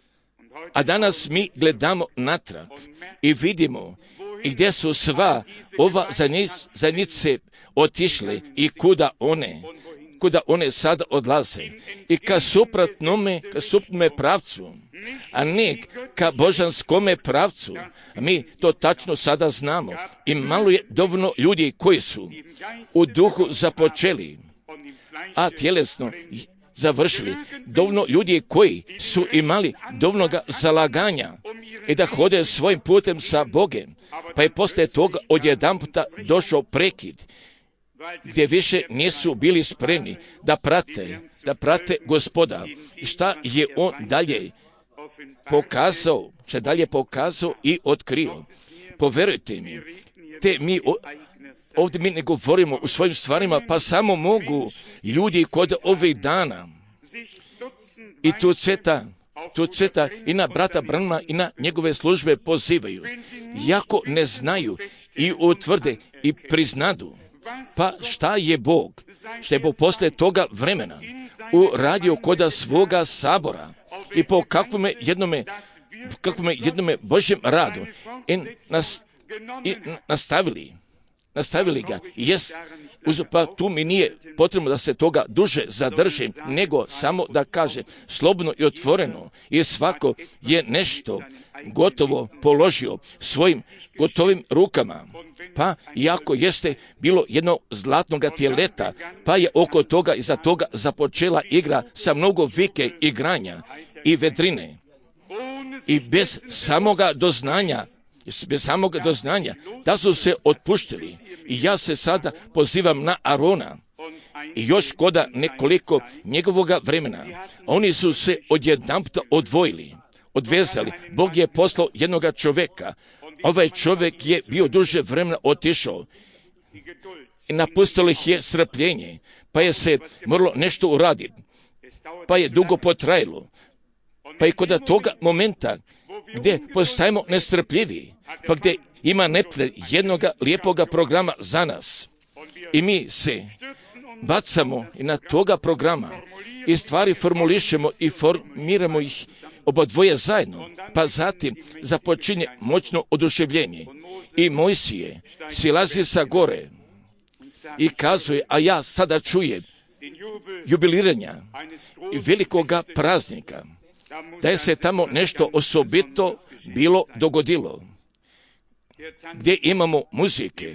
A danas mi gledamo natrag i vidimo i gdje su sva ova zajednice otišle i kuda one, kuda one sada odlaze. I ka suprotnome, ka suprotnome pravcu, a ne ka božanskome pravcu. Mi to tačno sada znamo. I malo je dovoljno ljudi koji su u duhu započeli, a tjelesno završili. Dovoljno ljudi koji su imali dovoljnoga zalaganja i da hode svojim putem sa Bogem, pa je poslije toga odjedanputa došao prekid, gdje više nisu bili spremni da prate, da prate Gospoda. I šta je on dalje pokazao, što dalje pokazao i otkrio. Poverujte mi, te mi ovdje mi ne govorimo o svojim stvarima, pa samo mogu ljudi kod ovih dana i tu ceta, tu ceta i na brata Branhama i na njegove službe pozivaju. Jako ne znaju i utvrde i priznadu, pa šta je Bog, što je Bog poslije toga vremena uradio koda svoga sabora i po kakvome jednome, kakvome jednome Božjem radu i, nas, i nastavili, nastavili ga. Jes, pa tu mi nije potrebno da se toga duže zadržim, nego samo da kažem slobodno i otvoreno, jer svako je nešto gotovo položio svojim gotovim rukama. Pa iako jeste bilo jedno zlatnoga tjeleta, pa je oko toga i za toga započela igra sa mnogo vike igranja i vedrine. I bez samoga doznanja, bez samoga doznanja, da su se otpuštili. I ja se sada pozivam na Arona i još koda nekoliko njegovoga vremena. Oni su se odjedanput odvojili, odvezali. Bog je poslao jednoga čovjeka. Ovaj čovjek je bio duže vremena otišao i napustilo ih je strpljenje, pa je se moralo nešto uraditi, pa je dugo potrajalo. Pa i kod toga momenta gdje postajemo nestrpljivi, pa gdje ima neprijatelj jednoga lijepoga programa za nas i mi se bacamo i na toga programa i stvari formulišemo i formiramo ih obodvoje zajedno, pa zatim započinje moćno oduševljenje. I Mojsije silazi sa gore i kazuje, a ja sada čujem jubiliranja i velikoga praznika, da je se tamo nešto osobito bilo dogodilo, gdje imamo muzike,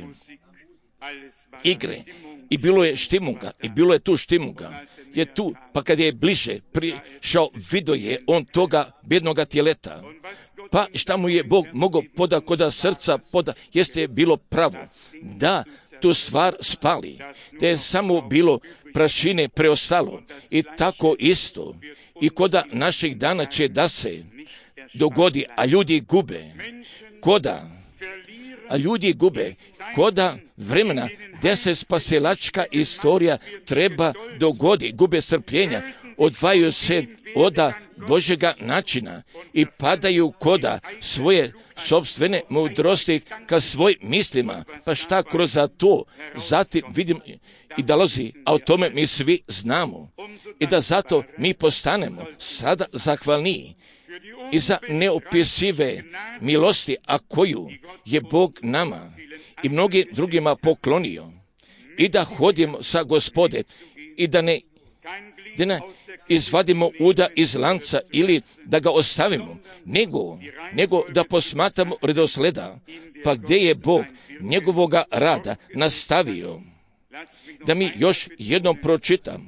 igre, i bilo je štimunga, i bilo je tu štimunga, je tu, pa kad je bliže prišao, vidio je on toga bjednoga tjeleta, pa šta mu je Bog mogao poda koda srca poda, jeste bilo pravo, da tu stvar spali, da je samo bilo prašine preostalo, i tako isto, i koda naših dana će da se dogodi, a ljudi gube, koda, a ljudi gube, koda vremena gdje se spasilačka istorija treba dogodi, gube strpljenja, odvajaju se oda Božjega načina i padaju koda svoje sopstvene mudrosti ka svojim mislima, pa šta kroz to zatim vidim i dolazi, a o tome mi svi znamo i da zato mi postanemo sada zahvalniji i za neopisive milosti, a koju je Bog nama i mnogim drugima poklonio, i da hodimo sa Gospode i da ne, da ne izvadimo uda iz lanca ili da ga ostavimo, nego, nego da posmatramo redosleda, pa gdje je Bog njegovoga rada nastavio. Da mi još jednom pročitam,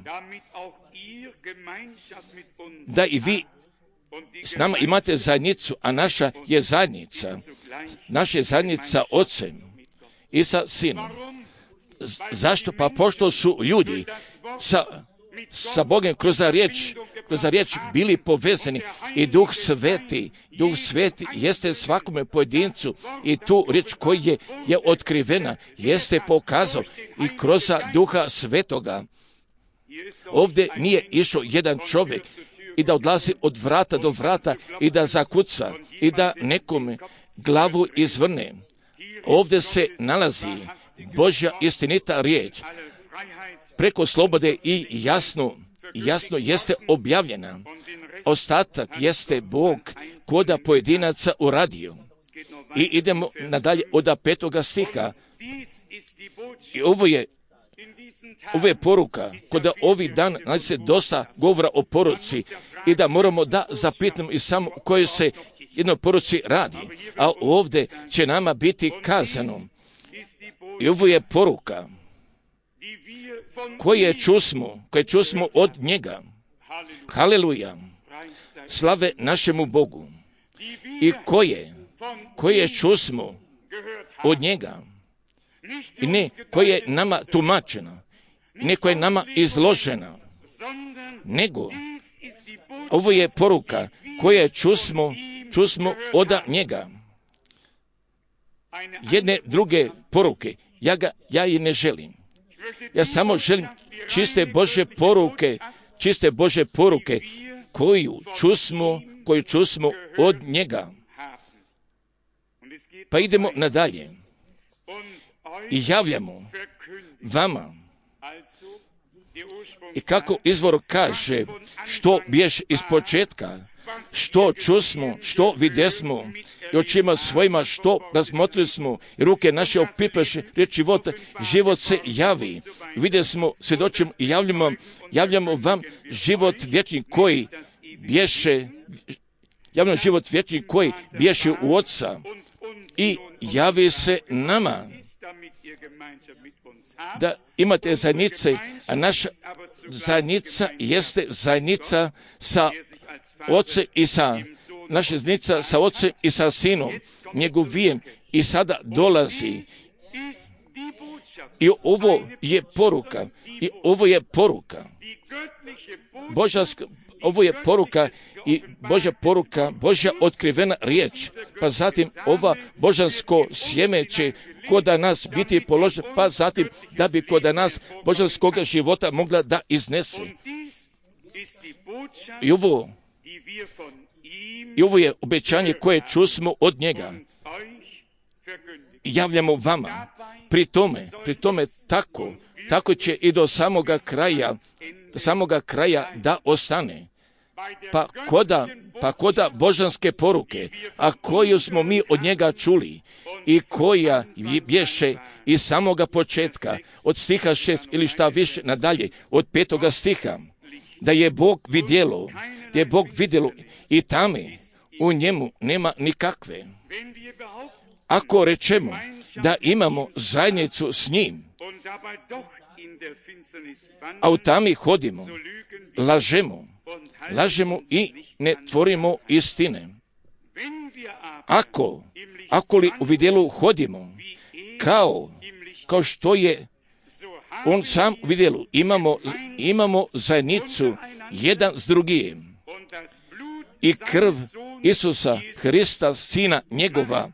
da i vi s nama imate zajednicu, a naša je zajednica. Naša je zajednica Otcem i sa Sinom. Zašto? Pa pošto su ljudi sa, sa Bogom kroz riječ, kroz riječ bili povezani i Duh Sveti, Duh Sveti jeste svakome pojedincu i tu riječ koja je, je otkrivena, jeste pokazao i kroz Duha Svetoga. Ovdje nije išao jedan čovjek i da odlazi od vrata do vrata i da zakuca i da nekome glavu izvrne. Ovdje se nalazi Božja istinita riječ preko slobode i jasnu jasno jeste objavljena. Ostatak jeste Bog koda pojedinaca uradio. I idemo nadalje od petoga stiha. I ovo je Ovo je poruka, koda ovih dana znači se dosta govora o poruci i da moramo da zapitamo i samo o kojoj se jednoj poruci radi. A ovdje će nama biti kazano. I ovo je poruka koje čusmo, koje čusmo od njega. Haleluja. Slave našemu Bogu. I koje, koje čusmo od njega. I ne koje je nama tumačena, ne koje je nama izložena, nego ovo je poruka koje čusmo, čusmo od njega. Jedne druge poruke, ja, ga, ja i ne želim. Ja samo želim čiste Bože poruke, čiste Bože poruke koju čusmo, koju čusmo od njega. Pa idemo nadalje. I javljamo vama. I kako izvor kaže, što biješ iz početka, što čusmo, što videsmo, i očima svojima što razmotrili smo, i ruke naše opipaše, riječ života, život se javi. Videsmo, svjedočimo i javljamo, javljamo vam život vječni koji bješe, javno život vječni koji bješe u Otca i javi se nama. Da imate zajednice, a naša zajednica jeste zajednica sa Ocem i sa, naša zajednica sa Ocem i sa Sinom, njegovijem, i sada dolazi. I ovo je poruka, i ovo je poruka, Božanska, ovo je poruka i Božja poruka, Božja otkrivena riječ, pa zatim ova božansko sjeme će koda nas biti položeno, pa zatim da bi koda nas božanskog života mogla da iznese. I ovo, i ovo je obećanje koje čusmo od njega. Javljamo vama. Pri tome, pri tome tako, tako će i do samoga kraja, do samoga kraja da ostane. Pa koda, pa koda božanske poruke, a koju smo mi od njega čuli i koja bješe iz samoga početka, od stiha šest ili šta više nadalje, od petoga stiha, da je Bog vidjelo, da je Bog vidjelo i tame u njemu nema nikakve. Ako rečemo da imamo zajednicu s njim, a u tami hodimo, lažemo, lažemo i ne tvorimo istine. Ako, ako li u vidjelu hodimo, kao, kao što je on sam u vidjelu, imamo, imamo zajednicu jedan s drugim. I krv Isusa Hrista, Sina njegova,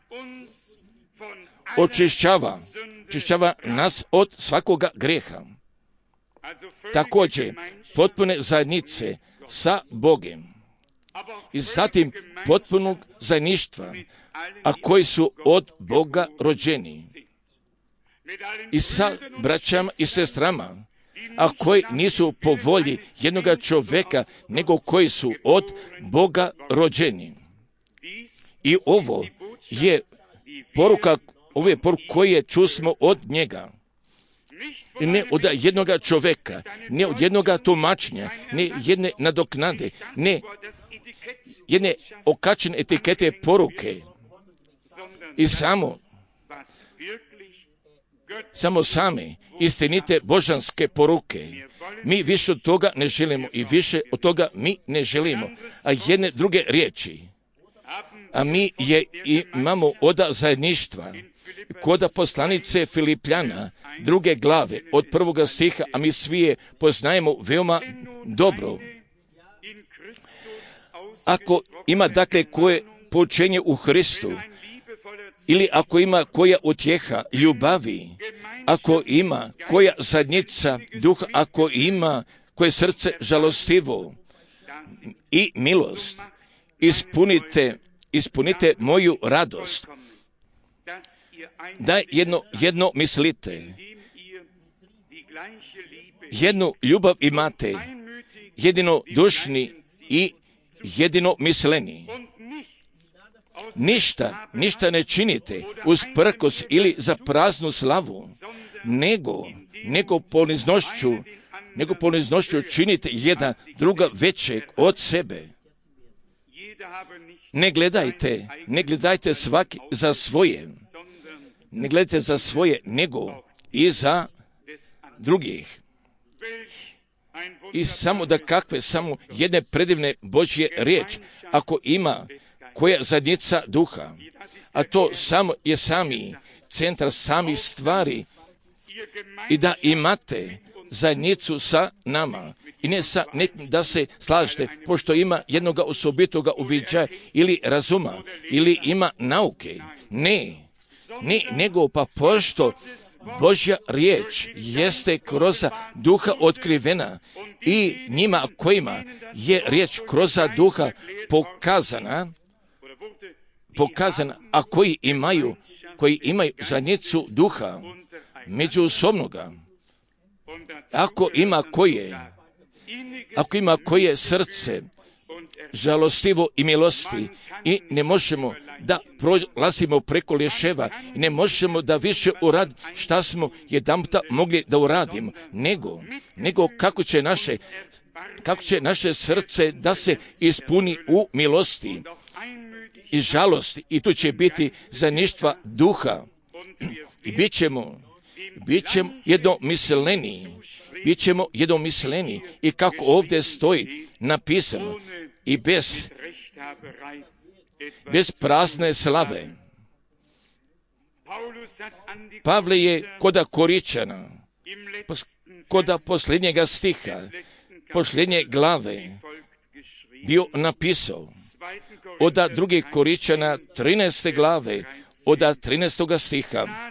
očišćava, očišćava nas od svakoga greha. Također, potpune zajednice sa Bogem. I zatim potpunog zajedništva, a koji su od Boga rođeni. I sa braćama i sestrama, a koji nisu po volji jednoga čovjeka, nego koji su od Boga rođeni. I ovo je poruka, ovo je poruka koje čusmo od njega. Ne od jednoga čovjeka, ne od jednoga tumačenja, ne jedne nadoknade, ne jedne okačene etikete poruke. I samo, samo same istinite božanske poruke. Mi više od toga ne želimo i više od toga mi ne želimo. A jedne druge riječi. A mi je imamo oda zajedništva. Koda poslanice Filipljana, druge glave, od prvoga stiha, a mi svi je poznajemo veoma dobro. Ako ima dakle koje poučenje u Hristu, ili ako ima koja utjeha ljubavi, ako ima koja zajednica duha, ako ima koje srce žalostivo i milost, ispunite, ispunite moju radost. Da jedno, jedno mislite, jednu ljubav imate jedinodušni i jedinomisleni. Ništa, ništa ne činite usprkos ili za praznu slavu, nego, nego poniznošću, nego poniznošću činite jedan druga većeg od sebe. Ne gledajte, ne gledajte svaki za svoje, ne gledajte za svoje, nego i za drugih. I samo da kakve, samo jedne predivne Božje riječ, ako ima koja zajednica duha, a to samo je sami centar samih stvari, i da imate zajednicu sa nama i ne sa nekim da se slažete, pošto ima jednoga osobitoga uviđaja ili razuma, ili ima nauke. Ne, ne, nego pa pošto Božja riječ jeste kroz duha otkrivena i njima kojima je riječ kroz duha pokazana, pokazana, a koji imaju, koji imaju zajednicu duha međusobnoga. Ako ima koje, ako ima koje srce žalostivo i milosti i ne možemo da prolazimo preko lješeva i ne možemo da više uradimo šta smo jedanputa mogli da uradimo, nego, nego kako će naše, kako će naše srce da se ispuni u milosti i žalosti i tu će biti zajedništva duha i bit ćemo bit ćemo jednomisleni, bit ćemo jednomisleni i kako ovdje stoji napisano i bez, bez prazne slave. Pavle je koda Koričana, koda posljednjega stiha, posljednje glave bio napisao, oda druge Koričana trinaeste glave, oda trinaestoga stiha.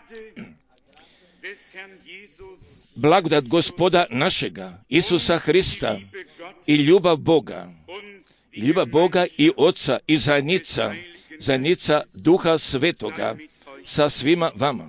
Blagodat Gospoda našega, Isusa Hrista i ljubav Boga, i ljubav Boga i Oca i zajednica, zajednica Duha Svetoga sa svima vama.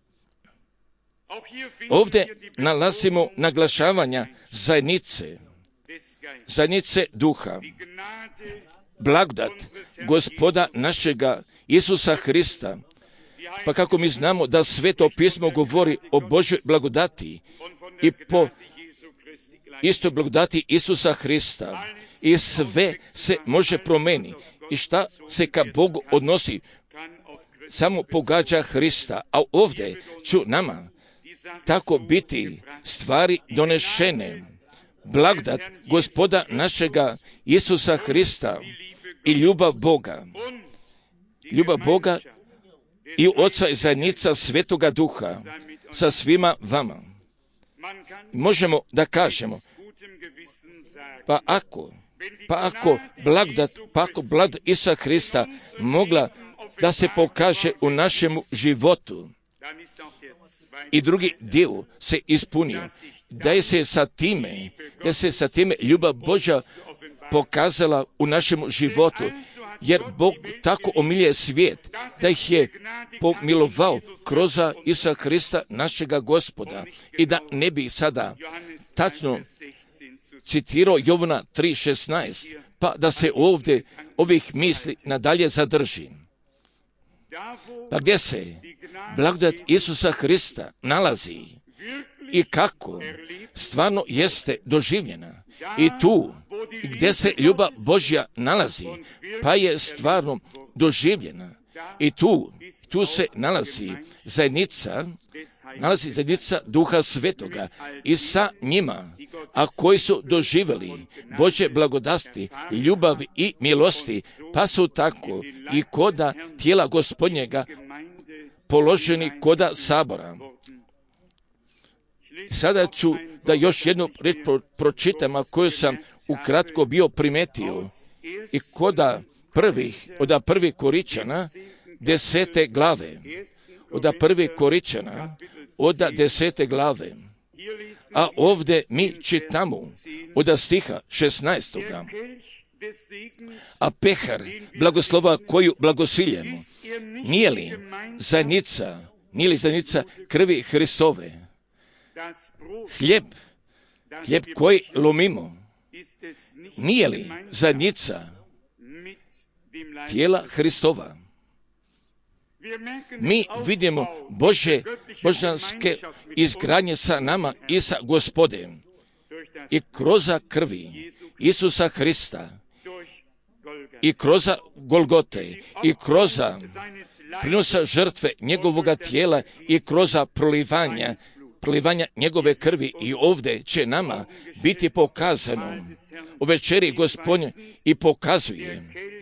Ovdje nalazimo naglašavanja zajednice, zajednice Duha. Blagodat Gospoda našega Isusa Hrista. Pa kako mi znamo da Sveto pismo govori o Božoj blagodati i po istoj blagodati Isusa Hrista i sve se može promijeniti i šta se ka Bogu odnosi samo pogađa Hrista, a ovdje ću nama tako biti stvari donešene. Blagodat Gospoda našega Isusa Hrista i ljubav Boga, ljubav Boga i Oca i zajednica Svetoga Duha sa svima vama. Možemo da kažemo, pa ako, pa ako blagodat, pa ako blagodat Isusa Hrista mogla da se pokaže u našem životu i drugi dio se ispunio, da je se sa time, da se sa time ljubav Božja pokazala u našem životu, jer Bog tako omilje svijet, da ih je pomilovao kroz Isusa Hrista našega Gospoda. I da ne bi sada tačno citirao Jovana tri šesnaest, pa da se ovdje ovih misli nadalje zadrži. Pa gdje se blagodat Isusa Hrista nalazi i kako stvarno jeste doživljena i tu gdje se ljubav Božja nalazi, pa je stvarno doživljena i tu, tu se nalazi zajednica, nalazi zajednica Duha Svetoga i sa njima, a koji su doživjeli Božje blagodasti, ljubavi i milosti, pa su tako i koda tijela Gospodnjega položeni koda sabora. Sada ću da još jednu reč pročitam, a koju sam ukratko bio primetio i koda prvih, oda prvih Koričana, desete glave, oda prvih Koričana, oda desete glave, a ovdje mi čitamo oda stiha šesnaestoga. A pehar blagoslova koju blagosiljemo, nije li zajednica, nije li zajednica krvi Hristove, hljeb, hljeb koji lomimo, nije li zajednica tijela Hristova? Mi vidimo Bože, božanske izgradnje sa nama i sa Gospodem i kroz krvi Isusa Hrista i kroz Golgote i kroz prinosa žrtve njegovoga tijela i kroz prolivanja, prolivanja njegove krvi. I ovdje će nama biti pokazano u večeri Gospodnje i pokazuje,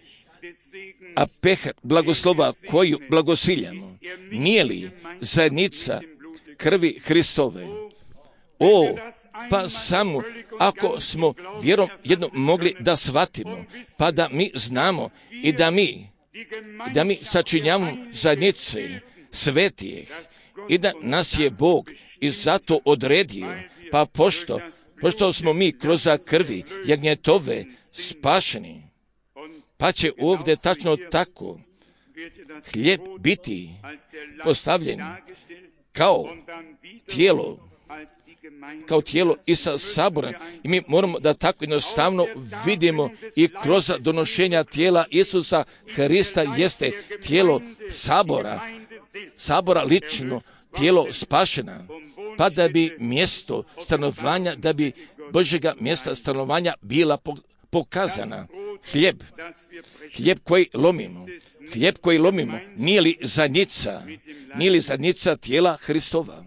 a peh blagoslova koju blagosiljamo, nije li zajednica krvi Hristove? O, pa samo ako smo vjerom jedno mogli da shvatimo, pa da mi znamo i da mi, da mi sačinjavamo zajednice svetijih i da nas je Bog i zato odredio, pa pošto, pošto smo mi kroz krvi jagnjetove spašeni, pa će ovdje tačno tako hljeb biti postavljen kao tijelo, kao tijelo i sa saborom. I mi moramo da tako jednostavno vidimo i kroz donošenja tijela Isusa Hrista jeste tijelo sabora, sabora lično, tijelo spašena, pa da bi mjesto stanovanja, da bi Božjega mjesta stanovanja bila pokazana. Hljeb, hljeb koji lomimo, hljeb koji lomimo, nije li zajednica, nije li zajednica tijela Hristova?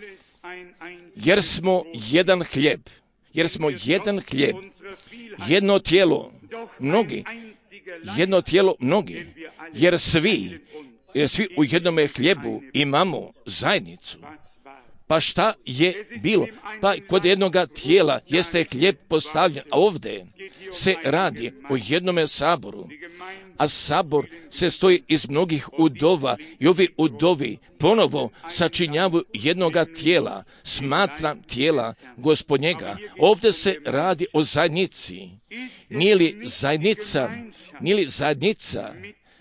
Jer smo jedan hljeb, jer smo jedan hljeb, jedno tijelo, mnogi, jedno tijelo, mnogi, jer svi, jer svi u jednome hljebu imamo zajednicu. Pa šta je bilo? Pa kod jednoga tijela jeste hljeb postavljen, a ovdje se radi o jednome saboru, a sabor se stoji iz mnogih udova i ovi udovi ponovo sačinjavaju jednoga tijela, smatram tijela Gospodnjega. Ovdje se radi o zajednici. Nije li zajednica, nije li zajednica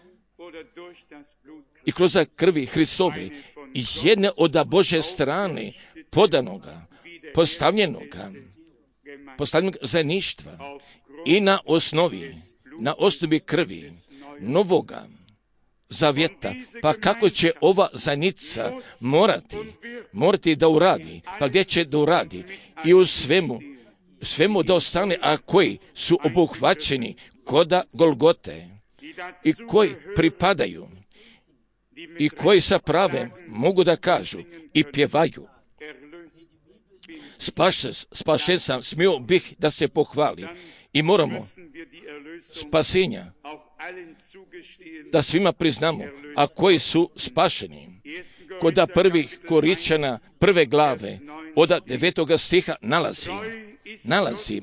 i kroz krvi Hristove jedne od Božje strane podanoga, postavljenoga, postavljenog zajedništva i na osnovi, na osnovi krvi novoga zavjeta. Pa kako će ova zajednica morati, morati da uradi? Pa gdje će da uradi? I u svemu, svemu da ostane, a koji su obuhvaćeni koda Golgote i koji pripadaju i koji sa pravem mogu da kažu i pjevaju. Spašen, spašen sam, smio bih da se pohvali. I moramo spasenja da svima priznamo, a koji su spašeni. Koda prvih Koričana, prve glave, od devetoga stiha nalazi, nalazi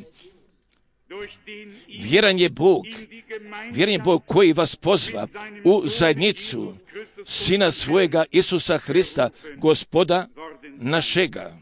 vjeran je Bog, vjeran je Bog koji vas pozva u zajednicu Sina svojega Isusa Hrista, Gospoda našega.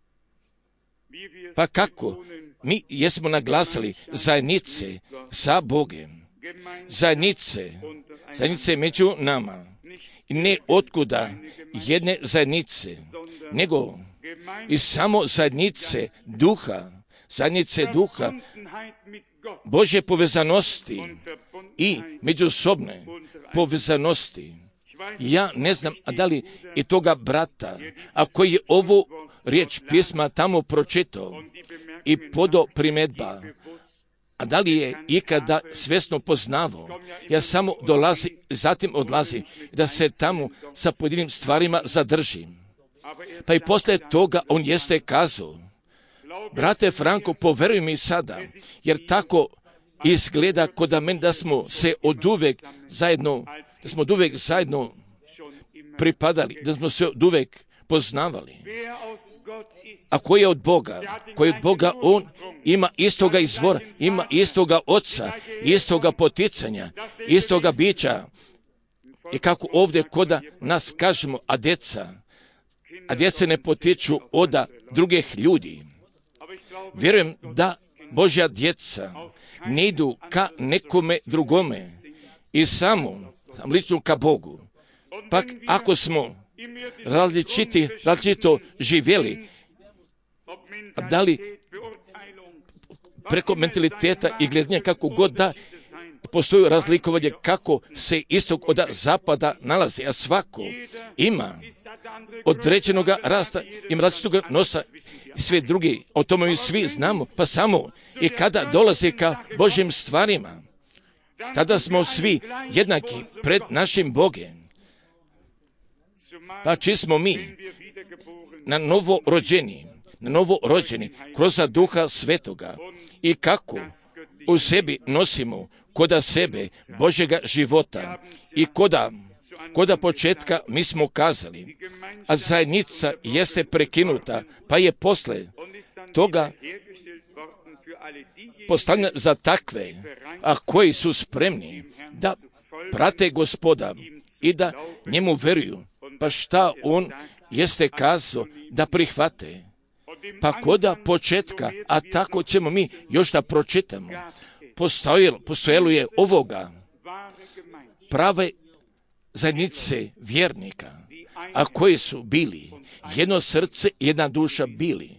Pa kako? Mi jesmo naglasili zajednice sa Bogem, zajednice, zajednice među nama. I ne otkuda jedne zajednice, nego i samo zajednice duha, zajednice duha, Božje povezanosti i međusobne povezanosti. Ja ne znam, a da li i toga brata, a koji je ovu riječ pisma tamo pročitao i podo primjedba, a da li je ikada svjesno poznavao, ja samo dolazi, zatim odlazi, da se tamo sa pojedinim stvarima zadržim. Pa i poslije toga on jeste kazao, brate Franko, poveruj mi sada, jer tako izgleda kod mene da smo se oduvek zajedno, da smo oduvek zajedno pripadali, da smo se oduvek poznavali. A koji je od Boga? Koji je od Boga, on ima istoga izvora, ima istoga oca, istoga poticanja, istoga bića. I kako ovdje koda nas kažemo, a djeca, a djeca ne potiču od drugih ljudi. Vjerujem da Božja djeca ne idu ka nekome drugome i samo, samo lično ka Bogu. Pak ako smo različiti, različito živjeli, da li, preko mentaliteta i gledanja kako god da postoji razlikovanje kako se istog od zapada nalazi, a svako ima određenog rasta, ima različitog nosa i sve drugi, o tome mi svi znamo, pa samo i kada dolazi ka Božjim stvarima, tada smo svi jednaki pred našim Bogem. Pa či smo mi na novo rođeni, na novo rođeni kroz Duha Svetoga i kako u sebi nosimo koda sebe Božjega života i koda, koda početka mi smo kazali, a zajednica jeste prekinuta, pa je posle toga postavljena za takve, a koji su spremni da prate Gospoda i da njemu veruju, pa šta on jeste kazao da prihvate. Pa koda početka, a tako ćemo mi još da pročitamo, postojalo, postojalo je ovoga prave zajednice vjernika, a koji su bili jedno srce, jedna duša bili.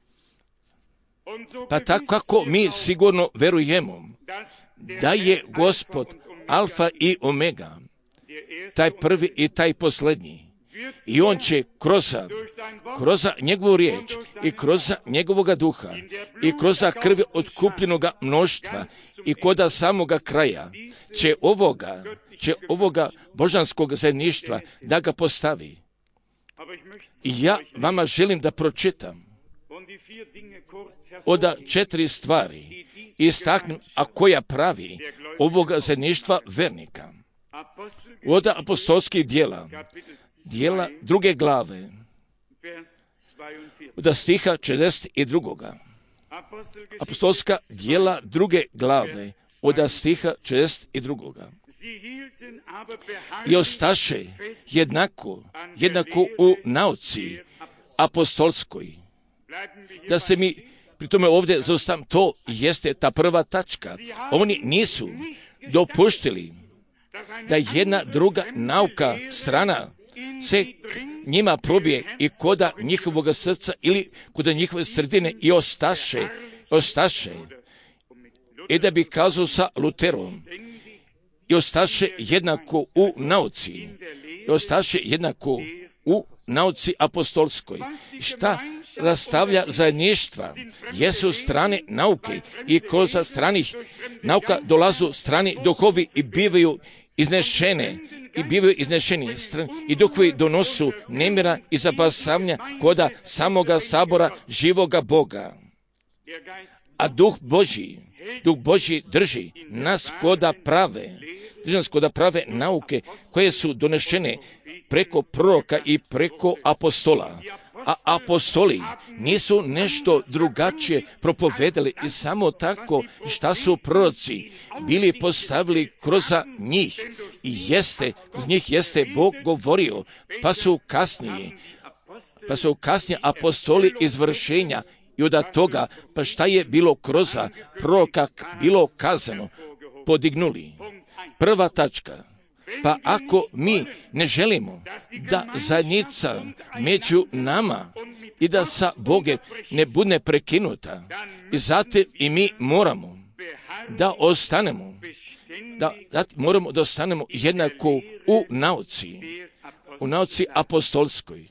Pa tako kako mi sigurno verujemo da je Gospod Alfa i Omega, taj prvi i taj posljednji, i on će kroz, kroz njegovu riječ i kroz njegovoga duha i kroz krvi otkupljenoga mnoštva i koda samoga kraja će ovoga, će ovoga božanskog zajedništva da ga postavi. I ja vama želim da pročitam od četiri stvari istaknem, a koja pravi ovoga zajedništva vernika. Od apostolskih dijela, dijela druge glave, od stiha četrdeset dva. Apostolska dijela druge glave, od stiha četrdeset dva. I ostaše jednako, jednako u nauci apostolskoj. Da se mi pri tome ovdje zaustavim, to jeste ta prva tačka. Oni nisu dopuštili da jedna druga nauka strana se njima probije i koda njihovog srca ili koda njihove sredine i ostaše, ostaše. I da bi kazao sa Luterom, i ostaše jednako u nauci, i ostaše jednako u nauci apostolskoj. Šta rastavlja zajedništva jesu strane nauke i kroz stranih nauka dolazu strani duhovi i bivaju iznešene i bivaju iznešeni i duhovi donosu nemira i zabasavanja koda samoga sabora živoga Boga. A duh Božji, duh Božji drži nas koda prave, drži nas koda prave nauke koje su donešene preko proroka i preko apostola. A apostoli nisu nešto drugačije propovedali i samo tako šta su proroci bili postavili kroz njih i jeste, kroz njih jeste Bog govorio, pa su kasnije, pa su kasnije apostoli izvršenja i od toga, pa šta je bilo kroz proroka bilo kazano, podignuli. Prva tačka. Pa ako mi ne želimo da zajednica među nama i da sa Bogom ne bude prekinuta, i zato i mi moramo da ostanemo, da, da moramo da ostanemo jednako u nauci, u nauci apostolskoj.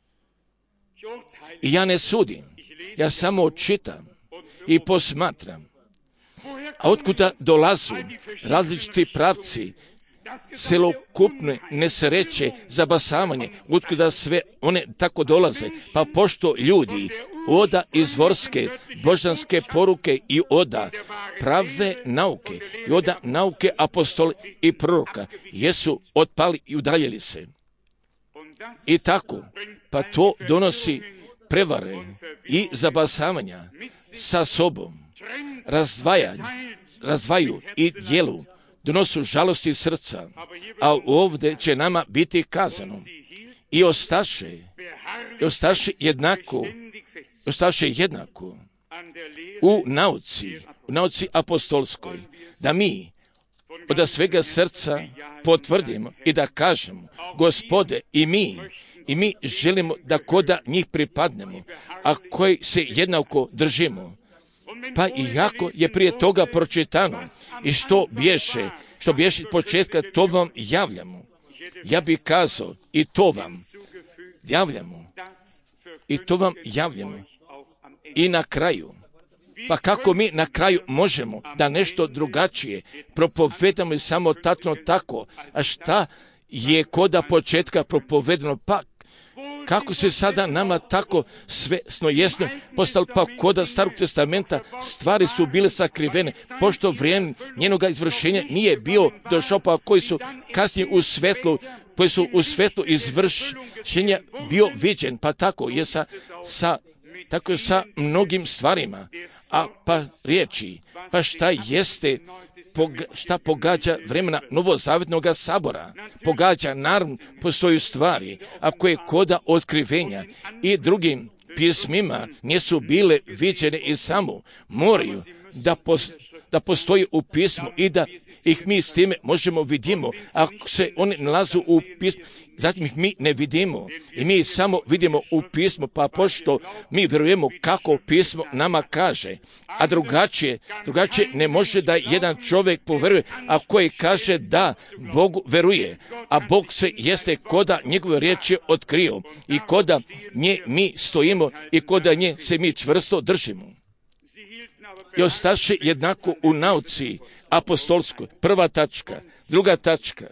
I ja ne sudim, ja samo čitam i posmatram. A otkuda dolazu različiti pravci, celokupne nesreće, zabasavanje, otkuda sve one tako dolaze, pa pošto ljudi oda izvorske božanske poruke i oda prave nauke i oda nauke apostola i proroka jesu otpali i udaljili se. I tako, pa to donosi prevare i zabasavanja sa sobom, razdvajanje, razdvaju i dijelu, donosu žalosti srca, a ovdje će nama biti kazano i ostaše, i ostaše jednako, ostaše jednako u nauci, u nauci apostolskoj, da mi od svega srca potvrdimo i da kažemo, Gospode, i mi, i mi želimo da koda njih pripadnemo, a koji se jednako držimo. Pa iako je prije toga pročitano i što bješe, što bješe početka, to vam javljamo. Ja bih kazao i to vam javljamo. I to vam javljamo. I na kraju. Pa kako mi na kraju možemo da nešto drugačije propovedamo i samo tačno tako? A šta je koda početka propovedano? Pa kako se sada nama tako svesno jasno postalo, pa koda Starog testamenta stvari su bile sakrivene, pošto vrijeme njenoga izvršenja nije bio došao, pa koji su kasnije u svetlu, koji su u svetlu izvršenja bio viđen, pa tako je sa, sa tako je sa mnogim stvarima. A pa riječi, pa šta jeste, poga, šta pogađa vremena Novozavjetnog sabora? Pogađa, naravno, postoju stvari, a koje koda otkrivenja i drugim pismima nisu bile viđene i samo moraju da, pos, da postoji u pismu i da ih mi s time možemo vidimo. Ako se oni nalazu u pismu, zatim ih mi ne vidimo i mi samo vidimo u pismu, pa pošto mi vjerujemo kako pismo nama kaže, a drugačije, drugačije ne može da jedan čovjek poveruje, a koji kaže da Bogu veruje, a Bog se jeste koda njegove riječi otkrio i koda nje mi stojimo i koda nje se mi čvrsto držimo. I ostaše jednako u nauci apostolskoj, prva tačka, druga tačka,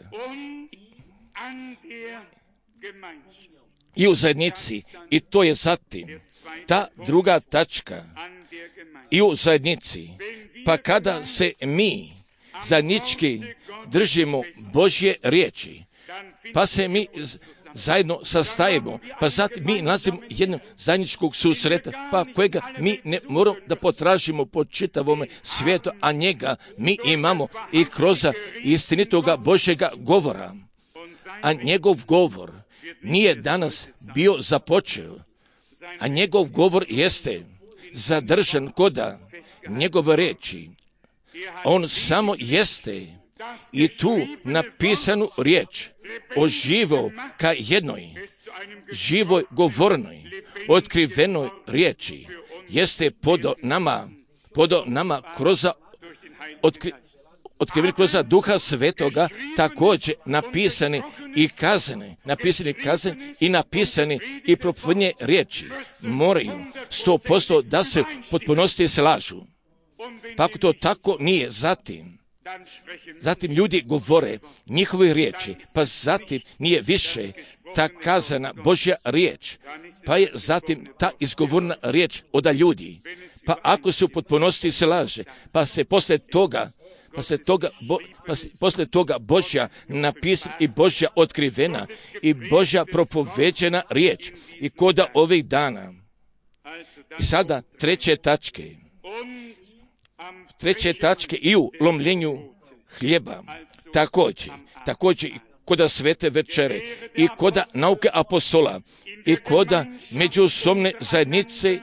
i u zajednici, i to je zatim ta druga tačka, i u zajednici. Pa kada se mi zajednički držimo Božje riječi, pa se mi zajedno sastajemo, pa zatim mi nalazimo jednog zajedničkog susreta, pa kojega mi ne moramo da potražimo po čitavom svijetu, a njega mi imamo i kroz istinitoga Božjega govora. A njegov govor nije danas bio započeo, a njegov govor jeste zadržan koda njegove reči. On samo jeste i tu napisanu riječ oživio ka jednoj živoj govornoj, otkrivenoj riječi, jeste podo nama, podo nama kroz otkri, otkriveni kroz Duha Svetoga, također napisani i kazani, napisani kazani i napisani i propovedne riječi moraju sto posto da se potpunosti slažu. Pa ako to tako nije, zatim Zatim ljudi govore njihove riječi, pa zatim nije više ta kazana Božja riječ, pa je zatim ta izgovorna riječ od ljudi. Pa ako se u potpunosti slaže, pa se posle toga, pa se toga, bo, pa se posle toga Božja napisana i Božja otkrivena i Božja propoveđena riječ i koda ovih dana. I sada treće tačke. Treće tačke i u lomljenju hljeba, također, također i koda svete večere i koda nauke apostola i koda međusobne zajednice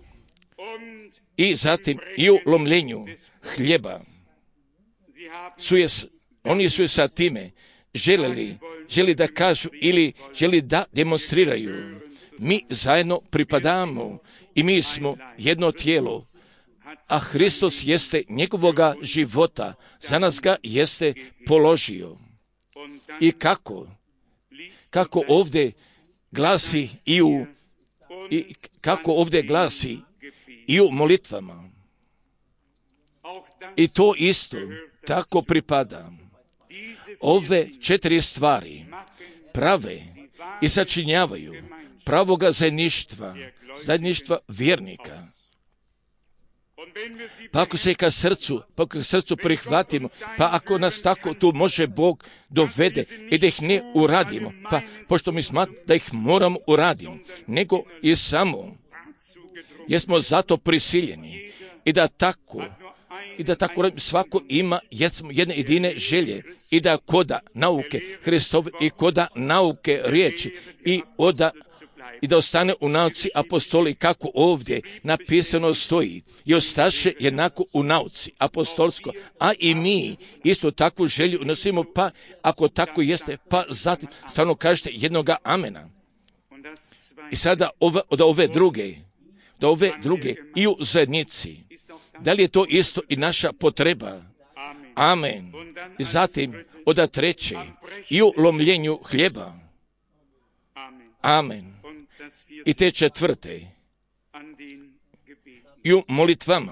i zatim i u lomljenju hljeba. Su je, oni su je sa time željeli, želi da kažu ili želi da demonstriraju. Mi zajedno pripadamo i mi smo jedno tijelo, a Hristos jeste njegovoga života, za nas ga jeste položio. I kako? Kako ovdje glasi i u, i kako ovdje glasi i u molitvama. I to isto tako pripada. Ove četiri stvari prave i sačinjavaju pravoga zajedništva, zajedništva vjernika. Pa ako se ka srcu, pa ako srcu prihvatimo, pa ako nas tako tu može Bog dovede i da ih ne uradimo, pa pošto mi smatramo da ih moramo uraditi, nego i samo jesmo zato prisiljeni i da tako i da tako svako ima jedne jedine želje i da koda nauke Hristove i koda nauke riječi i oda i da ostane u nauci apostoli kako ovdje napisano stoji i ostaše jednako u nauci apostolsko, a i mi isto takvu želju nosimo, pa ako tako jeste, pa zatim stvarno kažete jednoga amena. I sada ove, od ove druge, da ove druge i u zajednici. Da li je to isto i naša potreba? Amen. I zatim, onda treće, i u lomljenju hljeba. Amen. I te četvrte, i u molitvama.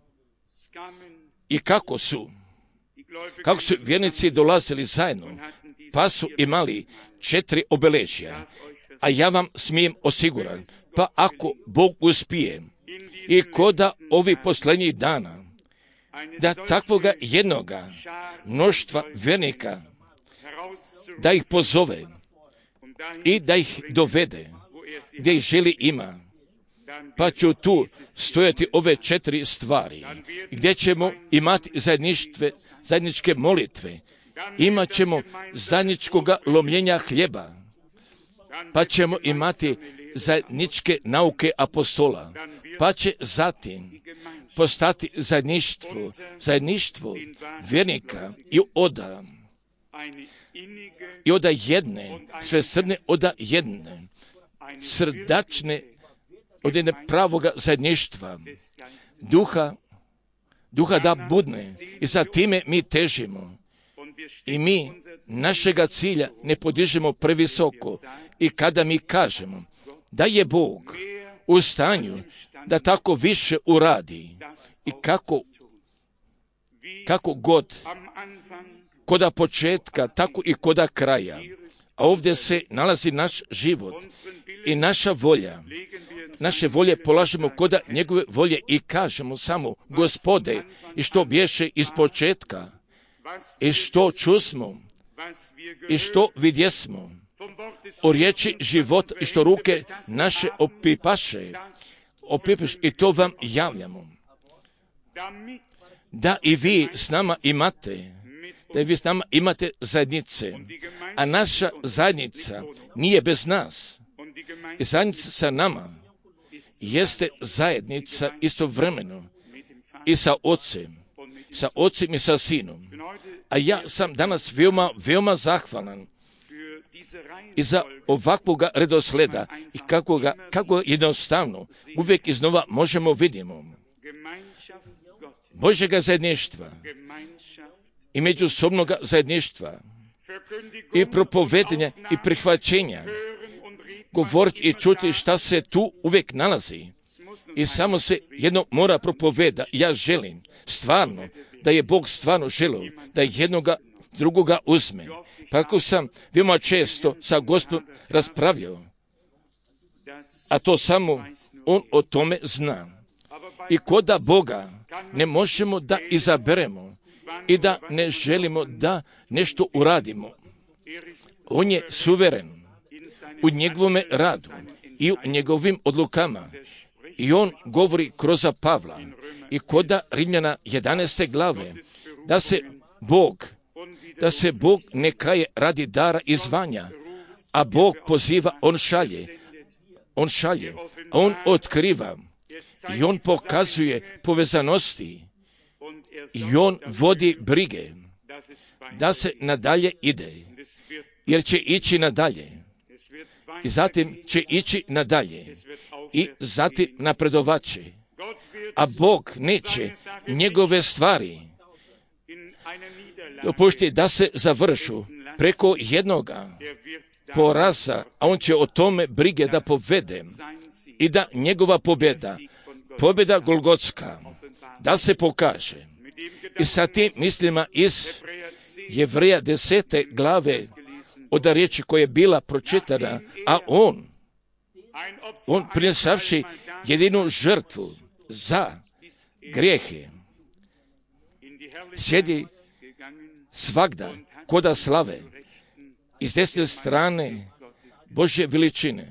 I kako su, kako su vjernici dolazili zajedno, pa su imali četiri obeležja, a ja vam smijem osiguran, pa ako Bog uspije i koda ovih posljednjih dana, da takvoga jednoga mnoštva vjernika, da ih pozove i da ih dovede gdje ih želi ima, pa ću tu stojati ove četiri stvari, gdje ćemo imati zajedništve, zajedničke molitve, imat ćemo zajedničkoga lomljenja hljeba, pa ćemo imati zajedničke nauke apostola, pa će zatim postati zajedništvo, zajedništvo vjernika i oda, i oda jedne, sve srne oda jedne, srdačne od jedne pravoga zajedništva, duha, duha da budne, i za time mi težimo. I mi našega cilja ne podižemo previsoko. I kada mi kažemo da je Bog u stanju da tako više uradi i kako, kako god, koda početka, tako i koda kraja, a ovdje se nalazi naš život i naša volja. Naše volje polažemo koda njegove volje i kažemo samo, Gospode, i što bješe iz početka, i što čusmo, i što vidjesmo, o riječi života, i što ruke naše opipaše, opipaš, i to vam javljamo. Da i vi s nama imate, da i vi s nama imate zajednice, a naša zajednica nije bez nas. I zajednica sa nama jeste zajednica istovremeno i sa Ocem, sa Ocem i sa Sinom. A ja sam danas veoma, veoma zahvalan i za ovakvoga redosleda i kako ga, kako jednostavno uvijek iznova možemo vidimo Božjega zajedništva i međusobnoga zajedništva i propovedenja i prihvaćenja, govoriti i čuti šta se tu uvijek nalazi. I samo se jedno mora propoveda. Ja želim stvarno da je Bog stvarno želio da jednoga drugoga uzme. Pa ako sam veoma često sa Gospodom raspravljao, a to samo On o tome zna. I koda Boga ne možemo da izaberemo i da ne želimo da nešto uradimo. On je suveren u njegovome radu i u njegovim odlukama. I on govori kroz Pavla i koda Rimljana jedanaeste glave, da se Bog, da se Bog ne kaje radi dara i zvanja, a Bog poziva, on šalje, on šalje, on otkriva i on pokazuje povezanosti i on vodi brige da se nadalje ide, jer će ići nadalje. I zatim će ići nadalje i zatim napredovaće. A Bog neće njegove stvari dopušti da se završu preko jednoga poraza, a on će o tome brige da povede i da njegova pobjeda, pobjeda Golgotska, da se pokaže. I sa tim mislima iz Jevreja desete glave od riječi koja je bila pročitana, a on, on prinesavši jedinu žrtvu za grijehe, sjedi svagda koda slave i s desne strane Božje veličine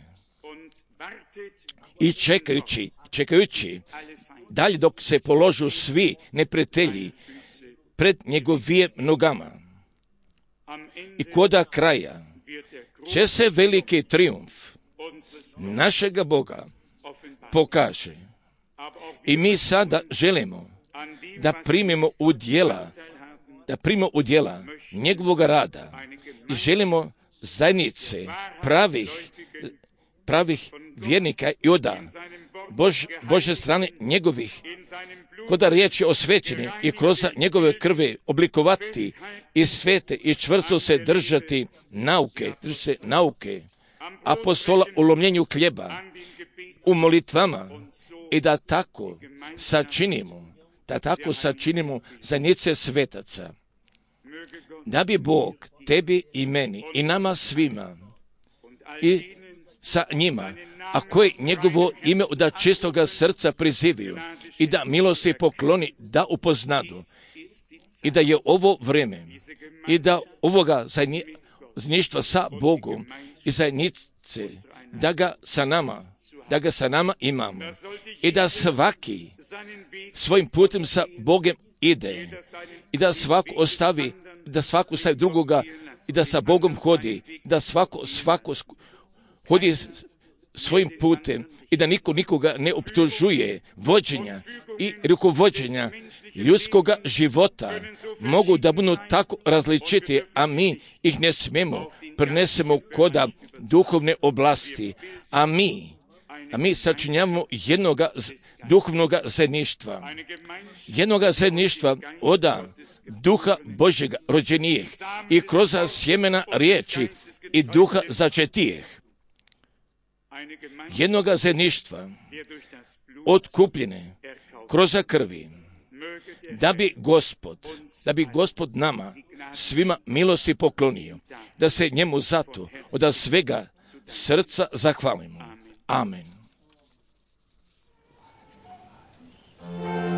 i čekajući, čekajući dalje dok se položu svi neprijatelji pred njegovim nogama. I koda kraja će se veliki trijumf našega Boga pokaže. I mi sada želimo da primimo u djela, da primimo u djela njegovog rada i želimo zajednice pravih, pravih vjernika i oda, Bož, Bože strane njegovih, kod riječi osvećeni i kroz njegove krve oblikovati i svete i čvrsto se držati nauke, držati se nauke apostola u lomljenju hljeba, u molitvama i da tako sačinimo, da tako sačinimo zajednice svetaca. Da bi Bog tebi i meni i nama svima i sa njima, a koji njegovo ime od čistoga srca prizivaju i da milosti pokloni, da upoznadu i da je ovo vrijeme i da ovoga zajedništva sa Bogom i zajednice, da ga sa nama, da ga sa nama imamo i da svaki svojim putem sa Bogom ide i da svako ostavi, da svako ostavi drugoga i da sa Bogom hodi, da svako, svako hodi svojim putem i da niko nikoga ne optužuje. Vođenja i rukovođenja ljudskoga života mogu da budu tako različiti, a mi ih ne smemo prenesemo koda duhovne oblasti, a mi a mi sačinjavamo jednoga duhovnoga zajedništva, jednoga zajedništva oda duha Božjega rođenijeg i kroz sjemena riječi i duha začetijeg, jednoga zajedništva otkupljene kroz krvi, da bi Gospod, da bi Gospod nama svima milosti poklonio, da se njemu zato od svega srca zahvalimo. Amen.